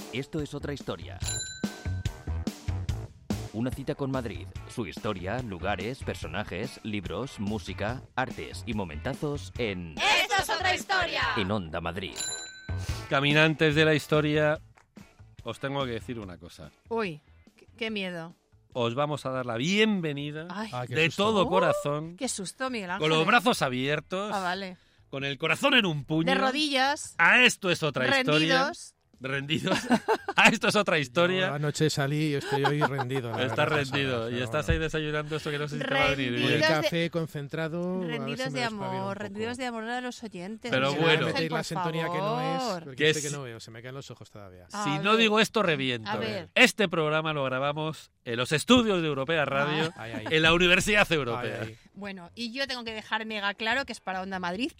Esto es otra historia. Una cita con Madrid, su historia, lugares, personajes, libros, música, artes y momentazos en... ¡Esto es otra historia! En Onda Madrid. Caminantes de la historia, os tengo que decir una cosa. Uy, qué miedo. Os vamos a dar la bienvenida Ay, de susto. todo corazón, qué susto, Miguel Ángel. con los brazos abiertos, Ah, vale. con el corazón en un puño. De rodillas, A esto es otra historia. rendidos. Rendidos. A esto es otra historia. Yo anoche salí y estoy hoy rendido. la Estás verdad, rendido Sara, y pero estás bueno. ahí desayunando eso que no sé si te va a venir Con el bien. Rendidos de- café concentrado. a ver Rendidos si me de despabilo un amor, poco. rendidos de amor a los oyentes. Pero Miguel bueno. Ángel, Metéis la por sintonía que no favor. es. Porque Que sé es- que no veo, se me caen los ojos todavía. A Si no ver. digo esto, reviento. A ver. Este programa lo grabamos en los estudios de Europea Radio, Ay, ay. en la Universidad Ay, Europea. ay. Bueno, y yo tengo que dejar mega claro que es para Onda Madrid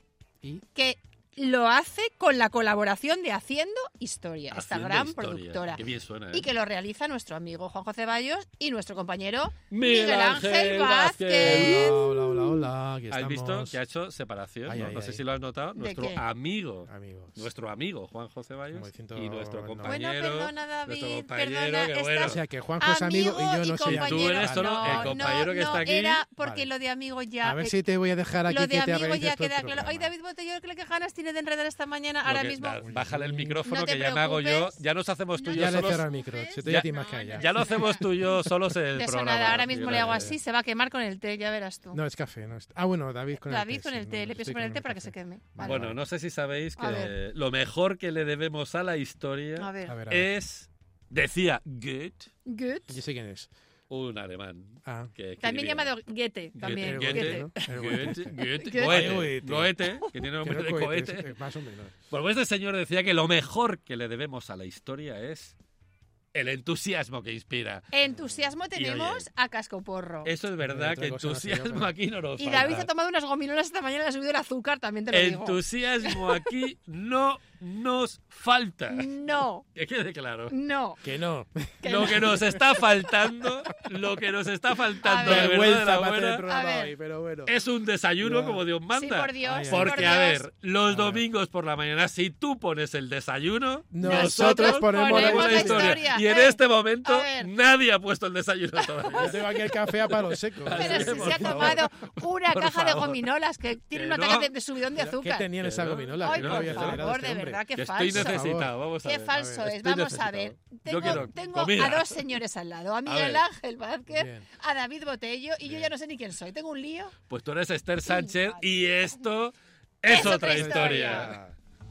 Y que lo hace con la colaboración de Haciendo Historia, esta Haciendo gran historia. productora. Qué bien suena, ¿eh? Y que lo realiza nuestro amigo Juanjo Ceballos y nuestro compañero Miguel Ángel Vázquez. Hola, hola, hola. Aquí ¿Has estamos. visto que ha hecho separación? Ay, ¿no? ay, No sé ay. si lo has notado. ¿De Nuestro qué? amigo. Amigos. Nuestro amigo Juan José Valles Como diciendo, y nuestro no. compañero. Bueno, perdona, David, nuestro compañero, perdona, que estás- bueno. O sea, que Juanjo es amigo y yo no soy compañero. amigo. Tú eres solo Vale. el compañero que está aquí. Era porque Vale. lo de amigo ya... A ver si te voy a dejar aquí lo que de te amigo arregles ya todo el queda claro. programa. Ay, David Botello, ¿qué ganas tiene de enredar esta mañana? Lo Ahora que- mismo... Bájale el micrófono No te que ya me hago yo. preocupes. Ya nos hacemos tú y yo Ya le solos. cierro el micro. Si te Ya- a ti más que a ella. Ya lo hacemos tú y yo solos en el De eso programa. nada, ahora mismo le hago Ya, así, se va a quemar con el té, ya verás tú. No, es café. No es... Ah, bueno, David con David el té. con el sí, té, no, le pienso estoy con el té para que café. se queme. Vale. Bueno, no sé si sabéis A que ver. lo mejor que le debemos a la A historia ver. A ver. es, decía Goethe, Good. Yo sé quién es. un alemán. Ah. Que También escribía- llamado Goethe. También. Goethe. Goethe. ¿no? El Goethe, Goethe. Goethe, Goethe. Goethe, que tiene Que nombre no de cohetes, cohete. más o menos. Pues este señor decía que lo mejor que le debemos a la historia es el entusiasmo que inspira. Entusiasmo tenemos oye, a cascoporro. Eso es verdad, Otra que cosa no sé yo, entusiasmo pero- aquí no nos Y falta. David ha tomado unas gominolas esta mañana y le ha subido el azúcar, también te lo digo. Entusiasmo aquí no nos falta. No, Que quede claro. no. Que no. Que Lo no. que nos está faltando, lo que nos está faltando A de ver. verdad de Vergüenza la para hacer el buena, programa A ver. hoy, pero bueno. es un desayuno Ya. como Dios Sí, manda. por Dios, Ay, sí, ay. por Porque, a Dios. ver, los ver. domingos por la mañana, si tú pones el desayuno, Nosotros ponemos ponemos la la historia. historia. Y en Eh, este momento, a ver. nadie ha puesto el desayuno Yo todavía. tengo aquí el café a palo seco. Pero si por se ha favor. tomado una Por caja de favor. gominolas que tiene Que un no. ataque de subidón de ¿Qué azúcar. tenían esa Que no. gominola? Ay, Que no por había acelerado favor, este de hombre. verdad, qué Que falso. estoy necesitado, vamos a Qué ver. falso es. Estoy Vamos a ver. necesitado. Yo quiero Tengo comida. a dos señores al lado, a Miguel ver. Ángel Vázquez, Bien. a David Botello, y yo Bien. ya no sé ni quién soy. Tengo un lío. Pues tú eres Esther Sánchez vale. y esto es otra historia. historia.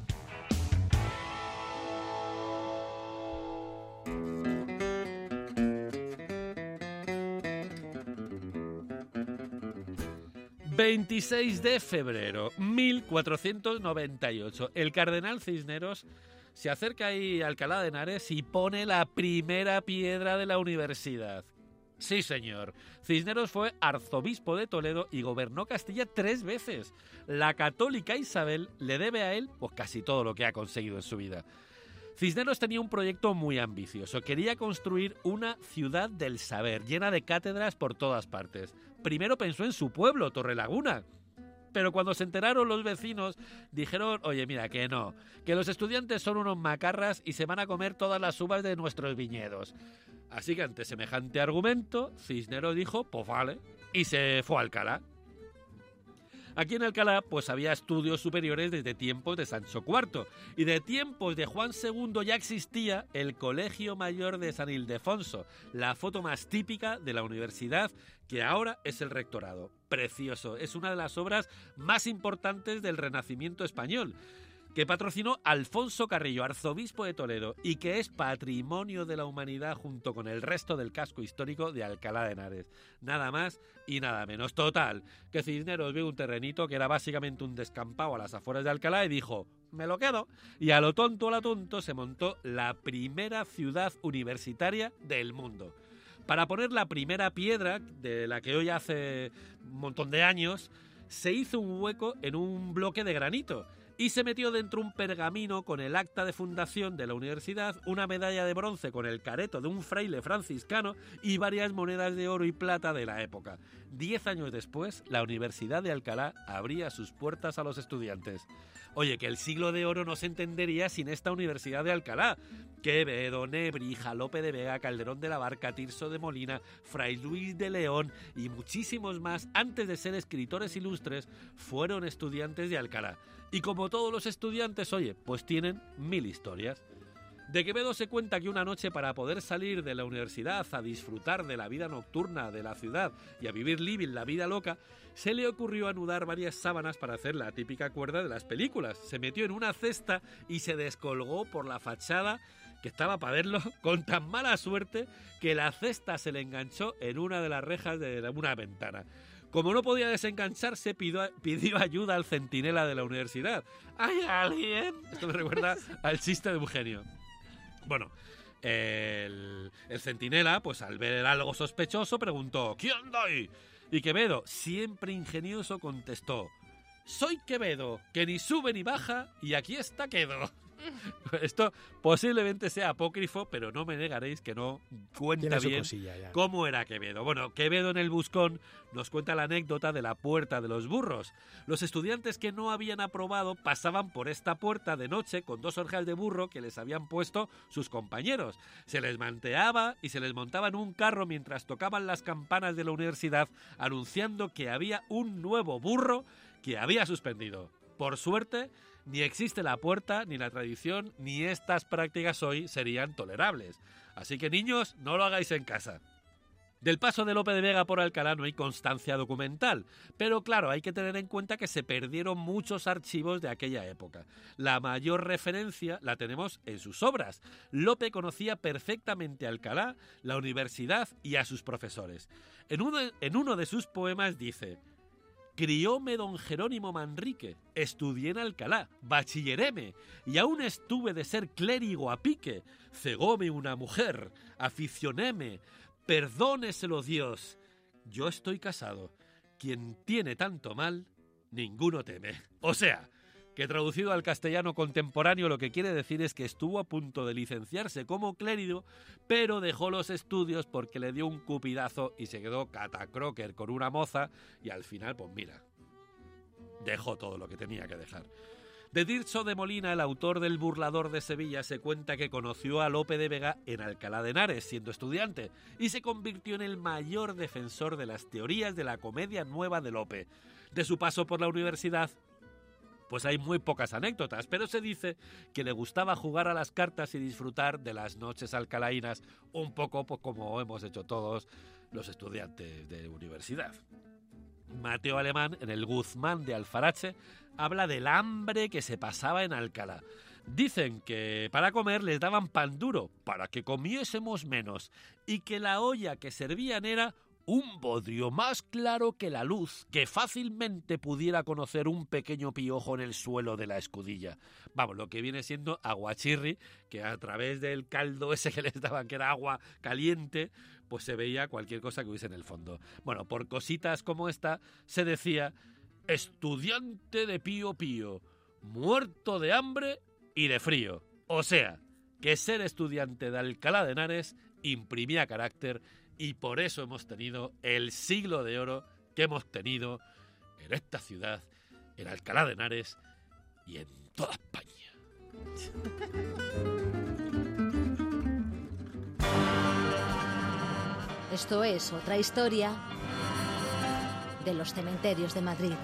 ...26 de febrero... ...1498... ...el cardenal Cisneros... ...se acerca ahí a Alcalá de Henares... ...y pone la primera piedra de la universidad... Sí, señor. Cisneros fue arzobispo de Toledo y gobernó Castilla 3 veces. La católica Isabel le debe a él pues casi todo lo que ha conseguido en su vida. Cisneros tenía un proyecto muy ambicioso. Quería construir una ciudad del saber, llena de cátedras por todas partes. Primero pensó en su pueblo, Torrelaguna. Pero cuando se enteraron los vecinos, dijeron, oye, mira, que no, que los estudiantes son unos macarras y se van a comer todas las uvas de nuestros viñedos. Así que ante semejante argumento, Cisneros dijo, pues vale, y se fue a Alcalá. Aquí en Alcalá pues había estudios superiores desde tiempos de Sancho IV y de tiempos de Juan II ya existía el Colegio Mayor de San Ildefonso, la foto más típica de la universidad que ahora es el rectorado. Precioso, es una de las obras más importantes del Renacimiento español, que patrocinó Alfonso Carrillo, arzobispo de Toledo, y que es patrimonio de la humanidad junto con el resto del casco histórico de Alcalá de Henares. Nada más y nada menos. Total, que Cisneros vio un terrenito que era básicamente un descampado a las afueras de Alcalá y dijo, me lo quedo. Y a lo tonto se montó la primera ciudad universitaria del mundo. Para poner la primera piedra, de la que hoy hace un montón de años, se hizo un hueco en un bloque de granito y se metió dentro un pergamino con el acta de fundación de la universidad, una medalla de bronce con el careto de un fraile franciscano y varias monedas de oro y plata de la época. 10 años después, la Universidad de Alcalá abría sus puertas a los estudiantes. Oye, que el siglo de oro no se entendería sin esta Universidad de Alcalá. Quevedo, Nebrija, Lope de Vega, Calderón de la Barca, Tirso de Molina, Fray Luis de León y muchísimos más, antes de ser escritores ilustres, fueron estudiantes de Alcalá. Y como todos los estudiantes, oye, pues tienen 1000 historias. De Quevedo se cuenta que una noche, para poder salir de la universidad a disfrutar de la vida nocturna de la ciudad y a vivir living la vida loca, se le ocurrió anudar varias sábanas para hacer la típica cuerda de las películas. Se metió en una cesta y se descolgó por la fachada, que estaba para verlo, con tan mala suerte que la cesta se le enganchó en una de las rejas de una ventana. Como no podía desengancharse, pidió ayuda al centinela de la universidad. ¿Hay alguien? Esto me recuerda al chiste de Eugenio. Bueno, el centinela, pues al ver algo sospechoso, preguntó: ¿quién hay? Y Quevedo, siempre ingenioso, contestó: soy Quevedo, que ni sube ni baja, y aquí está quedo. Esto posiblemente sea apócrifo, pero no me negaréis que no cuenta bien cómo era Quevedo. Bueno, Quevedo en el Buscón nos cuenta la anécdota de la puerta de los burros. Los estudiantes que no habían aprobado pasaban por esta puerta de noche con 2 orejas de burro que les habían puesto sus compañeros. Se les manteaba y se les montaba en un carro mientras tocaban las campanas de la universidad, anunciando que había un nuevo burro que había suspendido. Por suerte, ni existe la puerta, ni la tradición, ni estas prácticas hoy serían tolerables. Así que, niños, no lo hagáis en casa. Del paso de Lope de Vega por Alcalá no hay constancia documental, pero claro, hay que tener en cuenta que se perdieron muchos archivos de aquella época. La mayor referencia la tenemos en sus obras. Lope conocía perfectamente Alcalá, la universidad y a sus profesores. En uno de sus poemas dice: crióme don Jerónimo Manrique, estudié en Alcalá, bachilleréme, y aún estuve de ser clérigo a pique, cegóme una mujer, aficionéme, perdóneselo Dios. Yo estoy casado, quien tiene tanto mal, ninguno teme. O sea, que traducido al castellano contemporáneo lo que quiere decir es que estuvo a punto de licenciarse como clérigo, pero dejó los estudios porque le dio un cupidazo y se quedó catacroker con una moza y al final, pues mira, dejó todo lo que tenía que dejar. De Tirso de Molina, el autor del Burlador de Sevilla, se cuenta que conoció a Lope de Vega en Alcalá de Henares, siendo estudiante, y se convirtió en el mayor defensor de las teorías de la comedia nueva de Lope. De su paso por la universidad, pues hay muy pocas anécdotas, pero se dice que le gustaba jugar a las cartas y disfrutar de las noches alcalaínas, un poco pues, como hemos hecho todos los estudiantes de universidad. Mateo Alemán, en el Guzmán de Alfarache, habla del hambre que se pasaba en Alcalá. Dicen que para comer les daban pan duro, para que comiésemos menos, y que la olla que servían era un bodrio más claro que la luz, que fácilmente pudiera conocer un pequeño piojo en el suelo de la escudilla. Vamos, lo que viene siendo aguachirri, que a través del caldo ese que les daban, que era agua caliente, pues se veía cualquier cosa que hubiese en el fondo. Bueno, por cositas como esta se decía: estudiante de Pío Pío, muerto de hambre y de frío. O sea, que ser estudiante de Alcalá de Henares imprimía carácter, y por eso hemos tenido el siglo de oro que hemos tenido en esta ciudad, en Alcalá de Henares y en toda España. Esto es otra historia de los cementerios de Madrid.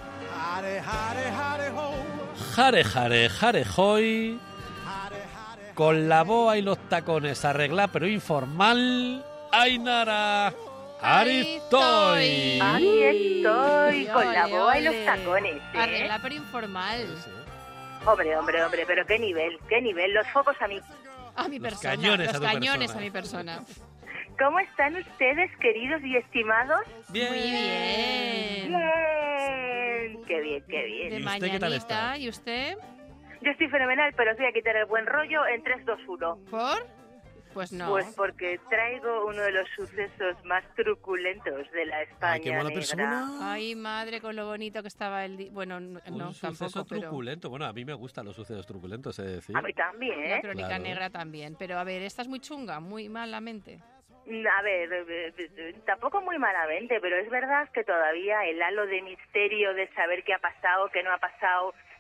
Jare, jare, jare, hoy. Con la boa y los tacones arreglar, pero informal. Ainara, Aristoy. Ahí estoy, con la boa y los tacones, ¿eh? Arregla pero informal. Hombre, pero qué nivel, los focos a mí. A mi persona, cañones los a tu cañones persona. a mi persona. ¿Cómo están ustedes, queridos y estimados? Bien. Muy bien. Bien, qué bien. De ¿Y usted qué tal está? mañanita, ¿y usted? Yo estoy fenomenal, pero os voy a quitar el buen rollo en 3, 2, 1. ¿Por? Pues no. Pues porque traigo uno de los sucesos más truculentos de la España Ay, qué mala negra. persona. Ay, madre, con lo bonito que estaba el día. Bueno, no, Un suceso tampoco, pero truculento. Bueno, a mí me gustan los sucesos truculentos, he de decir. A mí también, la ¿eh? crónica Claro. negra también. Pero a ver, esta es muy chunga, muy malamente. A ver, tampoco muy malamente, pero es verdad que todavía el halo de misterio de saber qué ha pasado, qué no ha pasado,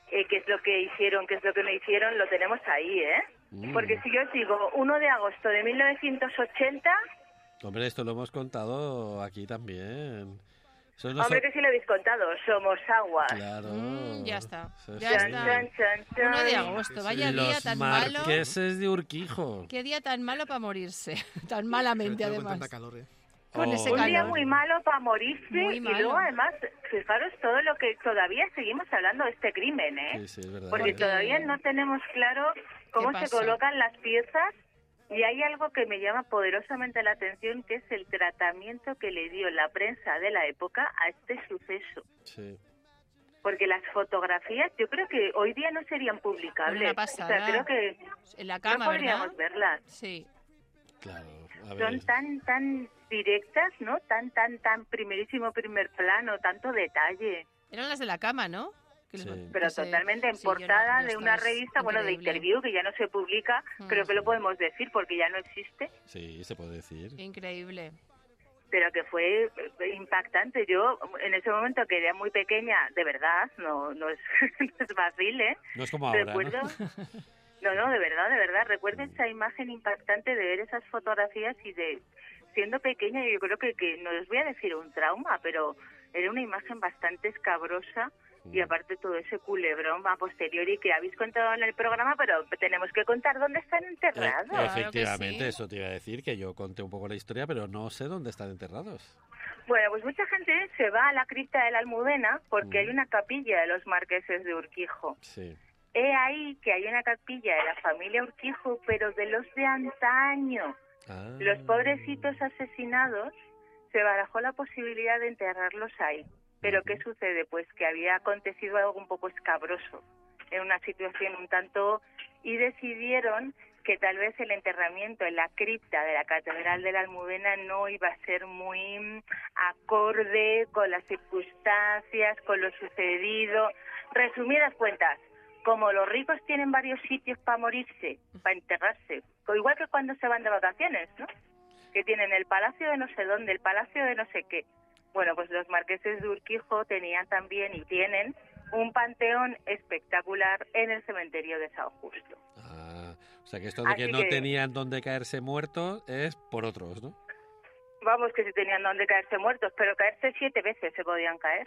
qué es lo que hicieron, qué es lo que no hicieron, lo tenemos ahí, ¿eh? Porque si yo os digo 1 de agosto de 1980... Hombre, esto lo hemos contado aquí también. Eso no Hombre, que sí lo habéis contado, somos agua. Claro. Ya está. Eso Ya sí. está. Chan, chan, chan. 1 de agosto, vaya Y día los tan malo. marqueses de Urquijo. Qué día tan malo para morirse. Tan Sobre malamente, todo con además. tanta calor, ¿eh? Con ese Un día calor. muy malo para morirse Muy y malo. luego además, fijaros todo lo que todavía seguimos hablando de este crimen, ¿eh? Sí, es verdad. Porque Porque- todavía no tenemos claro cómo se pasa? colocan las piezas y hay algo que me llama poderosamente la atención, que es el tratamiento que le dio la prensa de la época a este suceso. Sí. Porque las fotografías yo creo que hoy día no serían publicables. Una pasada. O sea, creo que En la no cama, podríamos ¿verdad? verlas. Sí. Claro. A ver. Son tan directas, ¿no? Tan primerísimo primer plano, tanto detalle. Eran las de la cama, ¿no? Sí. Pero que se- totalmente en sí, yo no- portada yo de una esto es revista, bueno, de increíble. Interview, que ya no se publica, creo que lo podemos decir porque ya no existe, Sí, se puede decir. Increíble. pero que fue impactante. Yo en ese momento, que era muy pequeña, de verdad, no es, no es fácil, ¿eh? No es como ahora, Recuerdo... ¿no? No, de verdad, recuerdo esa imagen impactante de ver esas fotografías y de, siendo pequeña, yo creo que no les voy a decir un trauma, pero era una imagen bastante escabrosa y aparte todo ese culebrón a posteriori que habéis contado en el programa, pero tenemos que contar dónde están enterrados. Claro que Efectivamente, sí. eso te iba a decir, que yo conté un poco la historia, pero no sé dónde están enterrados. Bueno, pues mucha gente se va a la cripta de la Almudena porque hay una capilla de los marqueses de Urquijo. Sí. He ahí que hay una capilla de la familia Urquijo, pero de los de antaño. Ah. Los pobrecitos asesinados, se barajó la posibilidad de enterrarlos ahí. Pero ¿qué sucede? Pues que había acontecido algo un poco escabroso, en una situación un tanto... Y decidieron que tal vez el enterramiento en la cripta de la Catedral de la Almudena no iba a ser muy acorde con las circunstancias, con lo sucedido. Resumidas cuentas, como los ricos tienen varios sitios para morirse, para enterrarse, igual que cuando se van de vacaciones, ¿no? Que tienen el palacio de no sé dónde, el palacio de no sé qué. Bueno, pues los marqueses de Urquijo tenían también y tienen un panteón espectacular en el cementerio de San Justo. Ah, o sea que esto de que Así no que- tenían dónde caerse muertos es por otros, ¿no? Vamos, que si tenían donde caerse muertos, pero caerse 7 veces se podían caer.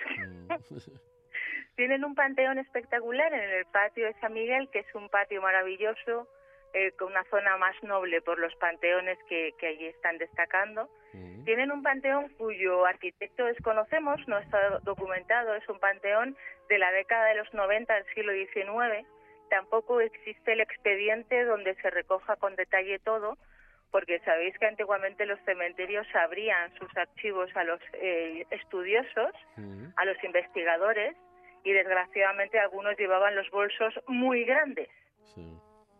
Tienen un panteón espectacular en el patio de San Miguel, que es un patio maravilloso, con una zona más noble por los panteones que allí están destacando. Tienen un panteón cuyo arquitecto desconocemos, no está documentado, es un panteón de la década de los 90 del siglo XIX. Tampoco existe el expediente donde se recoja con detalle todo, porque sabéis que antiguamente los cementerios abrían sus archivos a los estudiosos, a los investigadores, y desgraciadamente algunos llevaban los bolsos muy grandes. Sí.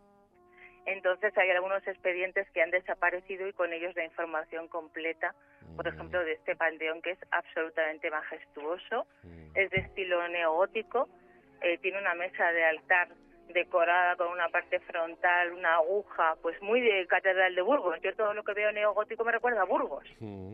Entonces hay algunos expedientes que han desaparecido y con ellos la información completa, por ejemplo, de este panteón, que es absolutamente majestuoso, es de estilo neogótico, tiene una mesa de altar decorada con una parte frontal, una aguja, pues muy de Catedral de Burgos. Yo todo lo que veo neogótico me recuerda a Burgos.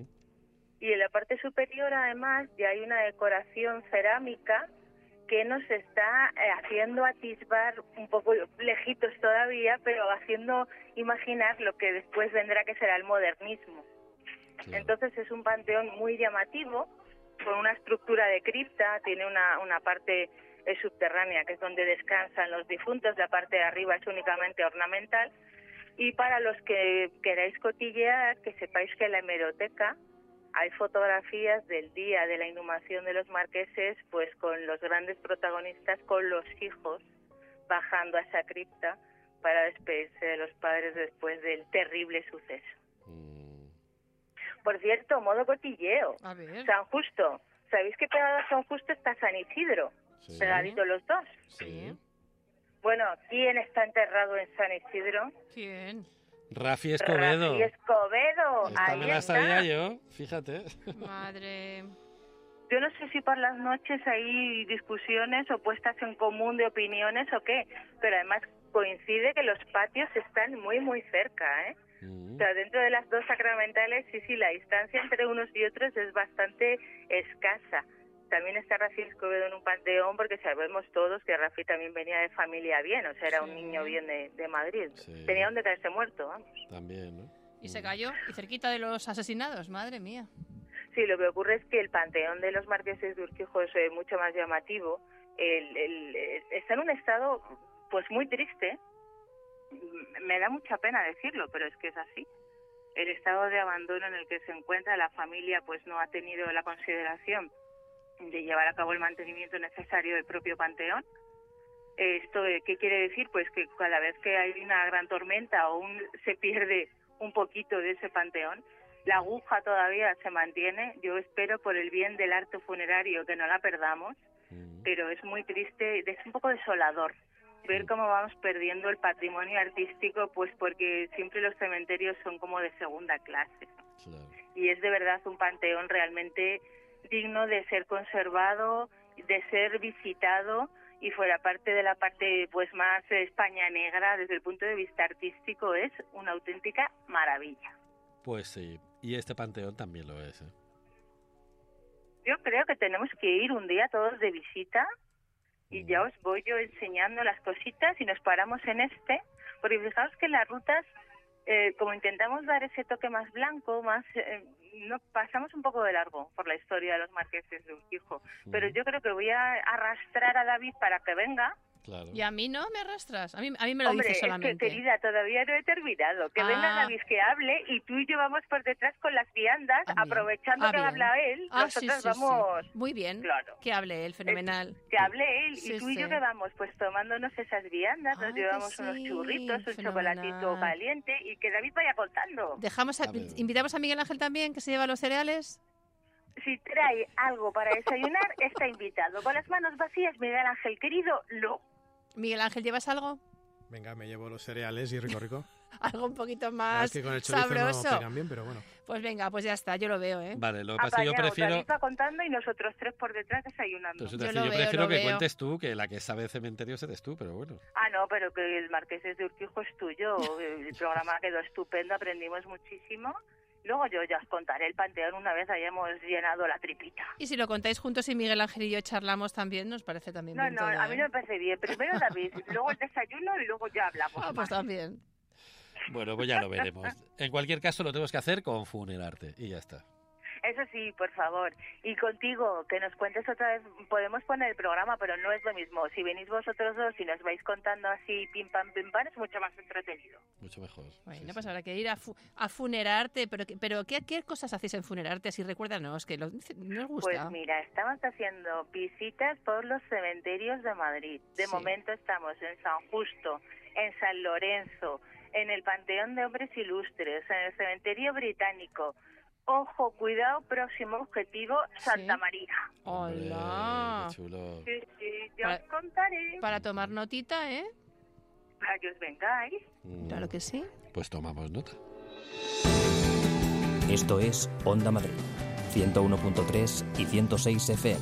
Y en la parte superior, además, ya hay una decoración cerámica que nos está haciendo atisbar un poco lejitos todavía, pero haciendo imaginar lo que después vendrá, que será el modernismo. Claro. Entonces es un panteón muy llamativo, con una estructura de cripta, tiene una parte subterránea, que es donde descansan los difuntos, la parte de arriba es únicamente ornamental, y para los que queráis cotillear, que sepáis que en la hemeroteca hay fotografías del día de la inhumación de los marqueses, pues con los grandes protagonistas, con los hijos, bajando a esa cripta para despedirse de los padres después del terrible suceso. Por cierto, modo cotilleo, A ver. San Justo. ¿Sabéis que pegado a San Justo está San Isidro? Sí. Pegaditos los dos. Sí. Bueno, ¿quién está enterrado en San Isidro? ¿Quién? Rafi Escobedo. Rafi Escobedo. Esta Ahí me la está. sabía yo, fíjate. Madre. Yo no sé si por las noches hay discusiones o puestas en común de opiniones o qué, pero además coincide que los patios están muy, muy cerca, ¿eh? O sea, dentro de las dos sacramentales, sí, la distancia entre unos y otros es bastante escasa. también está Rafi Escobedo en un panteón, porque sabemos todos que Rafi también venía de familia bien, o sea, era un niño bien de Madrid. Sí. Tenía donde caerse muerto, vamos. También, ¿no? Y se cayó, y cerquita de los asesinados, madre mía. Sí, lo que ocurre es que el panteón de los marqueses de Urquijo es mucho más llamativo. Está en un estado pues muy triste. Me da mucha pena decirlo, pero es que es así. El estado de abandono en el que se encuentra la familia pues no ha tenido la consideración de llevar a cabo el mantenimiento necesario del propio panteón. ¿Esto qué quiere decir? Pues que cada vez que hay una gran tormenta o se pierde un poquito de ese panteón, la aguja todavía se mantiene. Yo espero, por el bien del arte funerario, que no la perdamos, pero es muy triste, es un poco desolador ver cómo vamos perdiendo el patrimonio artístico, pues porque siempre los cementerios son como de segunda clase. Claro. Y es de verdad un panteón realmente digno de ser conservado, de ser visitado, y fuera parte de la parte pues más España negra, desde el punto de vista artístico, es una auténtica maravilla. Pues sí, y este panteón también lo es, ¿eh? Yo creo que tenemos que ir un día todos de visita y ya os voy yo enseñando las cositas y nos paramos en porque fijaos que las rutas, como intentamos dar ese toque más blanco, más no pasamos un poco de largo por la historia de los marqueses de Urquijo, pero yo creo que voy a arrastrar a David para que venga. Claro. Y a mí no me arrastras, a mí me lo Hombre, dices solamente. es que, querida, todavía no he terminado. Que venga David, que hable, y tú y yo vamos por detrás con las viandas, aprovechando que bien. habla él, nosotros vamos... Sí. Muy bien, Claro. que hable él, fenomenal. Que hable él, Sí, y tú y yo sí. que vamos pues tomándonos esas viandas, nos que llevamos sí, unos churritos, un fenomenal. chocolatito caliente, y que David vaya contando. Invitamos a Miguel Ángel también, que se lleva los cereales. Si trae algo para desayunar, está invitado. Con las manos vacías, Miguel Ángel, querido, no. Miguel Ángel, ¿llevas algo? Venga, me llevo los cereales y rico. Algo un poquito Es más que con el chorizo sabroso. no pegan bien, pero bueno. Pues venga, pues ya está, yo lo veo, ¿eh? Vale, lo que pasa es que yo Apañado, prefiero... David va contando y nosotros tres por detrás desayunando. Pues, es Yo decir, lo yo veo, prefiero lo que veo. cuentes tú, que la que sabe de cementerios eres tú, pero bueno. Ah, no, pero que el Marqués de Urquijo es tuyo. El programa quedó estupendo, aprendimos muchísimo. Luego yo ya os contaré el panteón una vez hayamos llenado la tripita. Y si lo contáis juntos y Miguel Ángel y yo charlamos también, nos parece también No, bien no, todo, a mí no ¿eh? me parece bien. Primero David, luego el desayuno y luego ya hablamos. Ah, pues también. Bueno, pues ya lo veremos. En cualquier caso, lo tenemos que hacer con Funerarte y ya está. Eso sí, por favor. Y contigo, que nos cuentes otra vez. Podemos poner el programa, pero no es lo mismo. Si venís vosotros dos y nos vais contando así pim pam, es mucho más entretenido. Mucho mejor. Bueno, sí, pues sí. habrá que ir a Funerarte, pero ¿qué cosas hacéis en Funerarte? Así recuérdanos, que nos gusta. Pues mira, estamos haciendo visitas por los cementerios de Madrid. De Sí. momento estamos en San Justo, en San Lorenzo, en el Panteón de Hombres Ilustres, en el Cementerio Británico. Ojo, cuidado, próximo objetivo, Santa Sí. María. Hombre, ¡Hola! qué chulo. Sí, ya os contaré Para tomar notita, ¿eh? para que os vengáis. Claro que sí. Pues tomamos nota. Esto es Onda Madrid, 101.3 y 106 FM.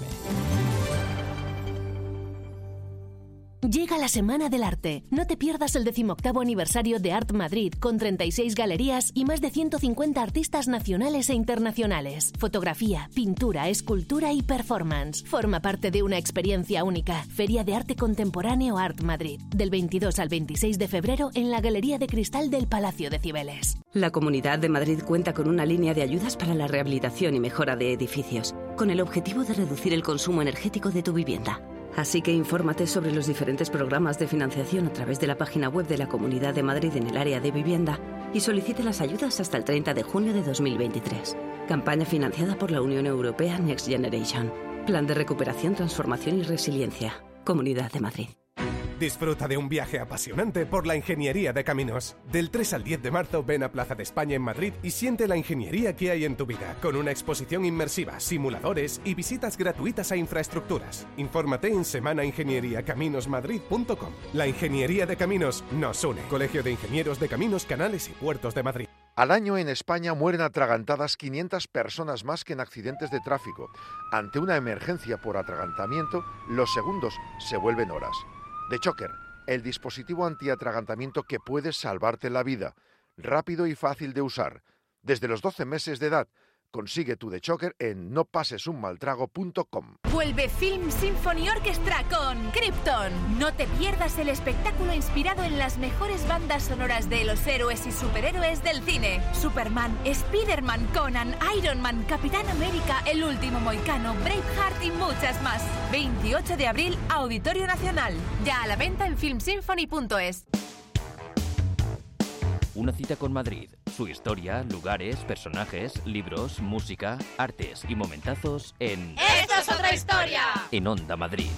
Llega la Semana del Arte. No te pierdas el 18º aniversario de Art Madrid, con 36 galerías y más de 150 artistas nacionales e internacionales. Fotografía, pintura, escultura y performance. Forma parte de una experiencia única. Feria de Arte Contemporáneo Art Madrid. Del 22 al 26 de febrero en la Galería de Cristal del Palacio de Cibeles. La Comunidad de Madrid cuenta con una línea de ayudas para la rehabilitación y mejora de edificios, con el objetivo de reducir el consumo energético de tu vivienda. Así que infórmate sobre los diferentes programas de financiación a través de la página web de la Comunidad de Madrid en el área de vivienda y solicite las ayudas hasta el 30 de junio de 2023. Campaña financiada por la Unión Europea Next Generation. Plan de recuperación, transformación y resiliencia. Comunidad de Madrid. Disfruta de un viaje apasionante por la ingeniería de caminos. Del 3 al 10 de marzo ven a Plaza de España en Madrid y siente la ingeniería que hay en tu vida, con una exposición inmersiva, simuladores y visitas gratuitas a infraestructuras. Infórmate en semanaingenieriacaminosmadrid.com. La ingeniería de caminos nos une. Colegio de Ingenieros de Caminos, Canales y Puertos de Madrid. Al año en España mueren atragantadas 500 personas más que en accidentes de tráfico. Ante una emergencia por atragantamiento, los segundos se vuelven horas. The Choker, el dispositivo antiatragantamiento que puede salvarte la vida, rápido y fácil de usar. Desde los 12 meses de edad, Consigue tu The Choker en nopasesunmaltrago.com. Vuelve Film Symphony Orchestra con Krypton. No te pierdas el espectáculo inspirado en las mejores bandas sonoras de los héroes y superhéroes del cine. Superman, Spider-Man, Conan, Iron Man, Capitán América, El Último Mohicano, Braveheart y muchas más. 28 de abril, Auditorio Nacional. Ya a la venta en filmsymphony.es. Una cita con Madrid, su historia, lugares, personajes, libros, música, artes y momentazos en... ¡Esto es otra historia! En Onda Madrid.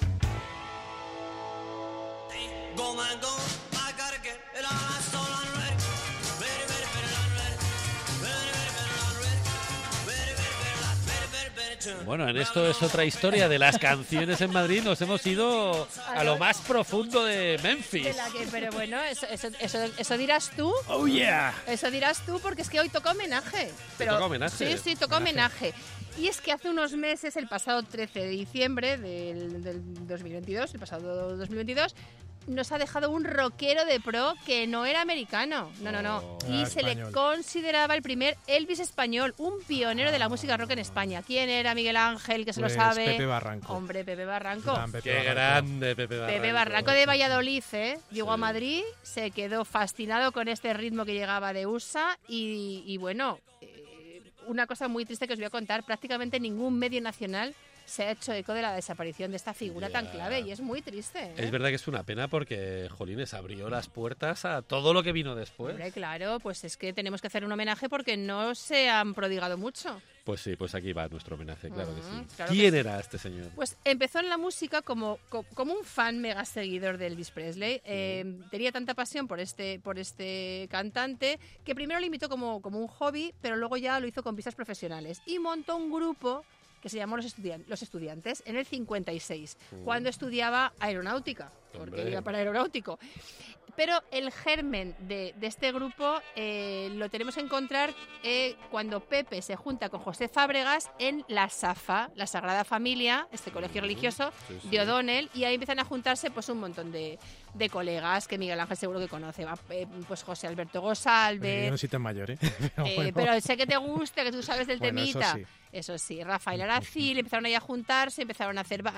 Bueno, en esto es otra historia de las canciones en Madrid. Nos hemos ido a lo más profundo de Memphis. Pero bueno, eso dirás tú. ¡Oh, yeah! Eso dirás tú porque es que hoy toca homenaje. ¿Toca homenaje? Sí, toca homenaje. Y es que hace unos meses, el pasado 13 de diciembre del 2022, el pasado 2022, nos ha dejado un rockero de pro que no era americano. No. Y se le consideraba el primer Elvis español, un pionero de la música rock en España. ¿Quién era Miguel Ángel, que se lo sabe? Pepe Barranco. Hombre, Pepe Barranco. Qué grande Pepe Barranco. Pepe Barranco de Valladolid, ¿eh? Llegó a Madrid, se quedó fascinado con este ritmo que llegaba de USA y bueno, una cosa muy triste que os voy a contar, prácticamente ningún medio nacional se ha hecho eco de la desaparición de esta figura tan clave y es muy triste, ¿eh? Es verdad que es una pena porque, jolines, abrió las puertas a todo lo que vino después. Hombre, claro, pues es que tenemos que hacer un homenaje porque no se han prodigado mucho. Pues sí, pues aquí va nuestro homenaje, claro que sí. Claro ¿Quién que era este señor? Pues empezó en la música como un fan mega seguidor de Elvis Presley. Tenía tanta pasión por este cantante que primero lo invitó como un hobby, pero luego ya lo hizo con vistas profesionales y montó un grupo que se llamó Los Estudiantes en el 56, cuando estudiaba aeronáutica, porque iba para aeronáutico. Pero el germen de este grupo lo tenemos que encontrar cuando Pepe se junta con José Fábregas en la SAFA, la Sagrada Familia, este colegio religioso de O'Donnell, y ahí empiezan a juntarse pues un montón de colegas que Miguel Ángel seguro que conoce, pues José Alberto Gosalve. Yo no soy tan mayor, ¿eh? Pero sé que te gusta, que tú sabes del temita. Eso sí. Eso sí, Rafael Aracil, empezaron ahí a juntarse, empezaron a hacer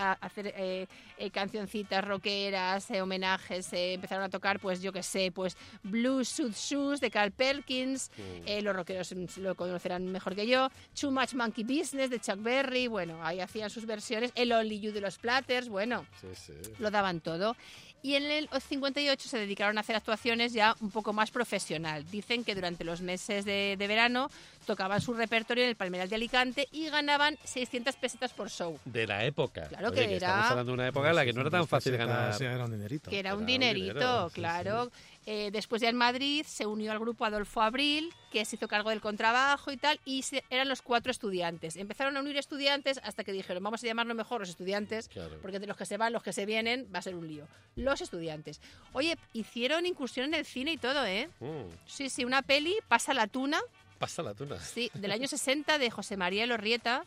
cancioncitas rockeras, homenajes, empezaron a tocar, pues yo qué sé, pues Blues Suit Shoes de Carl Perkins, los rockeros lo conocerán mejor que yo, Too Much Monkey Business de Chuck Berry, bueno, ahí hacían sus versiones, el Only You de los Platters, bueno, lo daban todo. Y en el 58 se dedicaron a hacer actuaciones ya un poco más profesional. Dicen que durante los meses de verano tocaban su repertorio en el Palmeral de Alicante y ganaban 600 pesetas por show. De la época. Claro. Oye, que estamos hablando de una época en la que no era tan fácil ganar. Era un dinerito. Que era un dinerito, claro. Después ya en Madrid se unió al grupo Adolfo Abril, que se hizo cargo del contrabajo y tal, y eran los 4 estudiantes. Empezaron a unir estudiantes hasta que dijeron, vamos a llamarlo mejor los estudiantes, porque de los que se van, los que se vienen, va a ser un lío. Los estudiantes. Oye, hicieron incursión en el cine y todo, ¿eh? Sí, una peli, Pasa la tuna. Pasa la tuna. Sí, del año 60 de José María Elorrieta.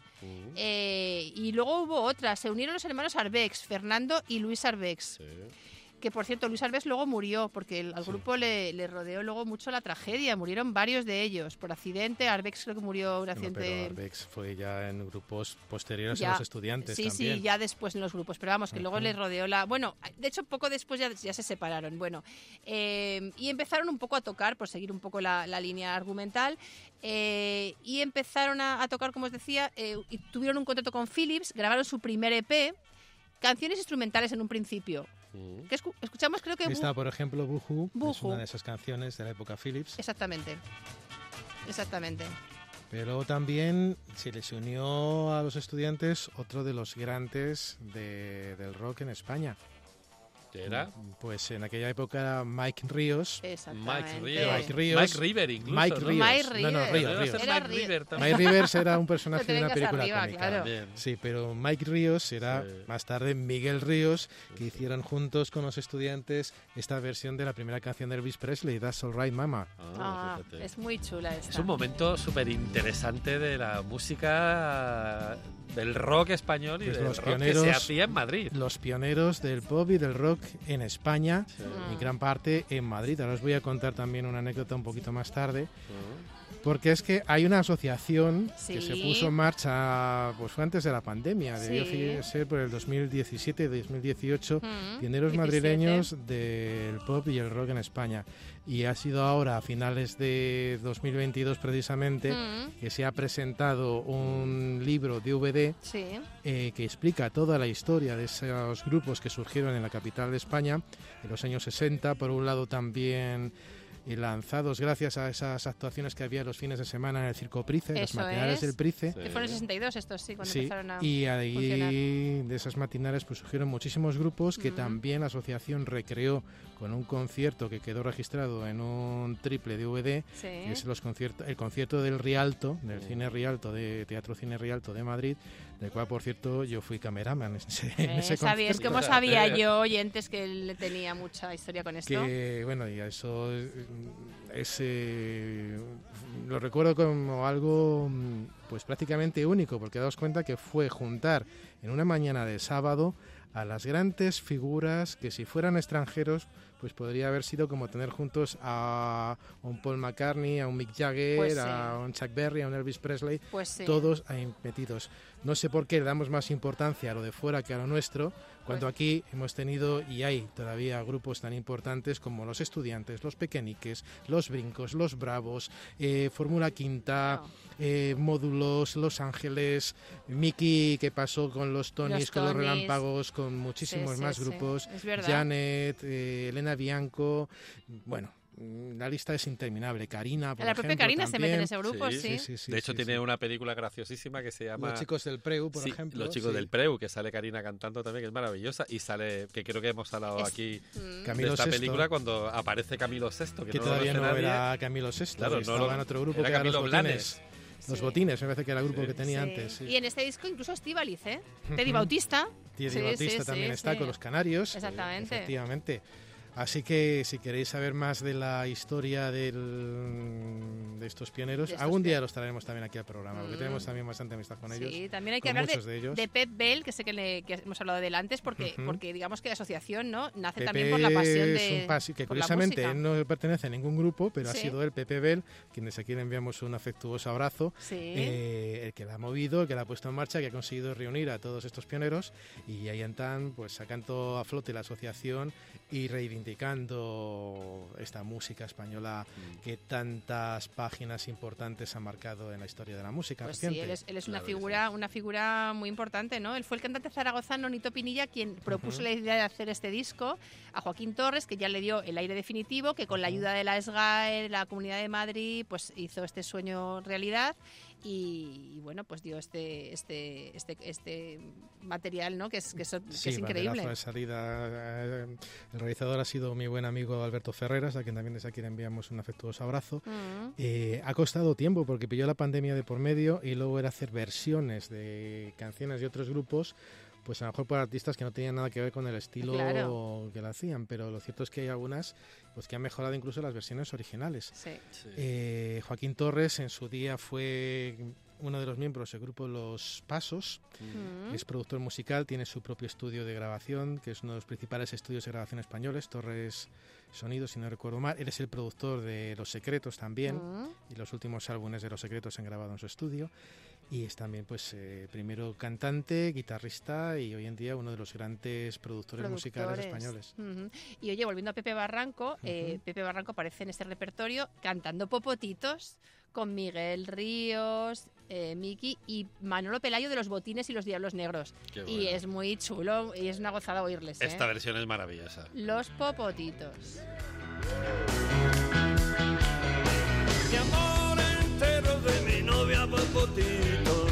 Y luego hubo otra. Se unieron los hermanos Arbex, Fernando y Luis Arbex. Sí. Que, por cierto, Luis Arbex luego murió, porque al grupo le rodeó luego mucho la tragedia. Murieron varios de ellos por accidente. Arbex creo que murió un accidente... Pero Arbex fue ya en grupos posteriores a los estudiantes también. Sí, ya después en los grupos. Pero vamos, que luego les rodeó la... Bueno, de hecho, poco después ya se separaron. Bueno, y empezaron un poco a tocar, por seguir un poco la línea argumental, y empezaron a tocar, como os decía, y tuvieron un contrato con Philips, grabaron su primer EP, canciones instrumentales en un principio. Que escuchamos, creo que... Está, por ejemplo, Boohoo, es una de esas canciones de la época Philips. Exactamente. Pero luego también se les unió a los estudiantes otro de los grandes del rock en España. ¿Qué era? Pues en aquella época era Mike Ríos. Exactamente. Mike River incluso. Mike Ríos. Mike Rivers era un personaje de una película cómica. Claro. Sí, pero Mike Ríos era más tarde Miguel Ríos, que hicieron juntos con los estudiantes esta versión de la primera canción de Elvis Presley, That's All Right Mama. Es muy chula esta. Es un momento súper interesante de la música, del rock español y pues del rock que se hacía en Madrid. Los pioneros del pop y del rock en España, y gran parte en Madrid. Ahora os voy a contar también una anécdota un poquito más tarde. Porque es que hay una asociación Sí. que se puso en marcha, pues fue antes de la pandemia, Sí. debió ser por el 2017-2018, pioneros 17. madrileños del pop y el rock en España. Y ha sido ahora, a finales de 2022 precisamente, que se ha presentado un libro DVD Sí. que explica toda la historia de esos grupos que surgieron en la capital de España en los años 60. Por un lado también lanzados gracias a esas actuaciones que había los fines de semana en el Circo Price, las Eso matinales es. del Price. Que fueron en 62 estos, sí, cuando Sí, empezaron a y funcionar. ahí de esas matinales pues surgieron muchísimos grupos que también la asociación recreó con un concierto que quedó registrado en un triple DVD, Sí. que es el concierto del Rialto, del Cine Rialto, de Teatro Cine Rialto de Madrid, del cual, por cierto, yo fui cameraman en ese ¿Sabías concierto. cómo sabía yo, oyentes, que él tenía mucha historia con esto? Que, bueno, y eso lo recuerdo como algo pues prácticamente único, porque daos cuenta que fue juntar en una mañana de sábado a las grandes figuras que, si fueran extranjeros, pues podría haber sido como tener juntos a un Paul McCartney, a un Mick Jagger, Pues sí. a un Chuck Berry, a un Elvis Presley, Pues sí. todos ahí metidos. No sé por qué le damos más importancia a lo de fuera que a lo nuestro, cuando Pues aquí hemos tenido y hay todavía grupos tan importantes como los Estudiantes, los Pequeñiques, los Brincos, los Bravos, Fórmula Quinta, Módulos, Los Ángeles, Mickey, que pasó con los Tonys, con los Tonys. Relámpagos, con muchísimos Sí, más sí, grupos, es verdad. Janet, Elena Bianco, bueno, la lista es interminable. Karina, por La propia ejemplo, Karina se también. mete en ese grupo, sí. De hecho, tiene una película graciosísima que se llama Los chicos del Preu, por Sí, ejemplo. Los chicos sí. del Preu, que sale Karina cantando también, que es maravillosa, y sale, que creo que hemos hablado aquí Camilo de esta VI. película, cuando aparece Camilo VI, Que no todavía lo no conoce nadie. era Camilo VI, Claro, estaba en otro grupo era que era Camilo Los Blanes. Botines. Los Botines, me parece que era el grupo que tenía Sí. antes. Sí. Y en este disco incluso Estíbaliz, ¿eh? Teddy Ujú. Bautista. Teddy Sí, Bautista sí, también sí, está sí. con los Canarios. Exactamente. Efectivamente. Así que si queréis saber más de la historia de estos pioneros, algún día los traeremos también aquí al programa, porque tenemos también bastante amistad con ellos. Sí, también hay que con hablar muchos de ellos. de Pep Bell, que sé que hemos hablado de él antes, porque digamos que la asociación, ¿no?, nace Pepe también por la pasión es de un que por la curiosamente música. él no pertenece a ningún grupo, pero ha Sí. sido el Pepe Bell, quien desde aquí le enviamos un afectuoso abrazo, Sí. el que la ha movido, el que la ha puesto en marcha, que ha conseguido reunir a todos estos pioneros, y ahí están pues sacando a flote la asociación y reivindicando esta música española que tantas páginas importantes ha marcado en la historia de la música Pues sí, reciente. él es una figura muy importante, ¿no? Él fue el cantante zaragozano Nito Pinilla quien propuso la idea de hacer este disco a Joaquín Torres, que ya le dio el aire definitivo, que con la ayuda de la SGAE, la Comunidad de Madrid, pues hizo este sueño realidad y bueno, pues dio este material, ¿no? Que es increíble. Banderazo de salida. El realizador ha sido mi buen amigo Alberto Ferreras, a quien también desde aquí le enviamos un afectuoso abrazo. Ha costado tiempo porque pilló la pandemia de por medio y luego era hacer versiones de canciones de otros grupos, pues a lo mejor por artistas que no tenían nada que ver con el estilo que lo hacían, pero lo cierto es que hay algunas pues que han mejorado incluso las versiones originales. Sí. Joaquín Torres en su día fue uno de los miembros del grupo Los Pasos, es productor musical, tiene su propio estudio de grabación, que es uno de los principales estudios de grabación españoles, Torres Sonido, si no recuerdo mal. Él es el productor de Los Secretos también, y los últimos álbumes de Los Secretos se han grabado en su estudio. Y es también, pues, primero cantante, guitarrista y hoy en día uno de los grandes productores musicales españoles. Y oye, volviendo a Pepe Barranco, Pepe Barranco aparece en este repertorio cantando Popotitos con Miguel Ríos, Miki y Manolo Pelayo de Los Botines y Los Diablos Negros. Qué Y bueno. es muy chulo y es una gozada oírles. Esta versión es maravillosa. Los Popotitos. Mi amor entero de mi novia Popotito.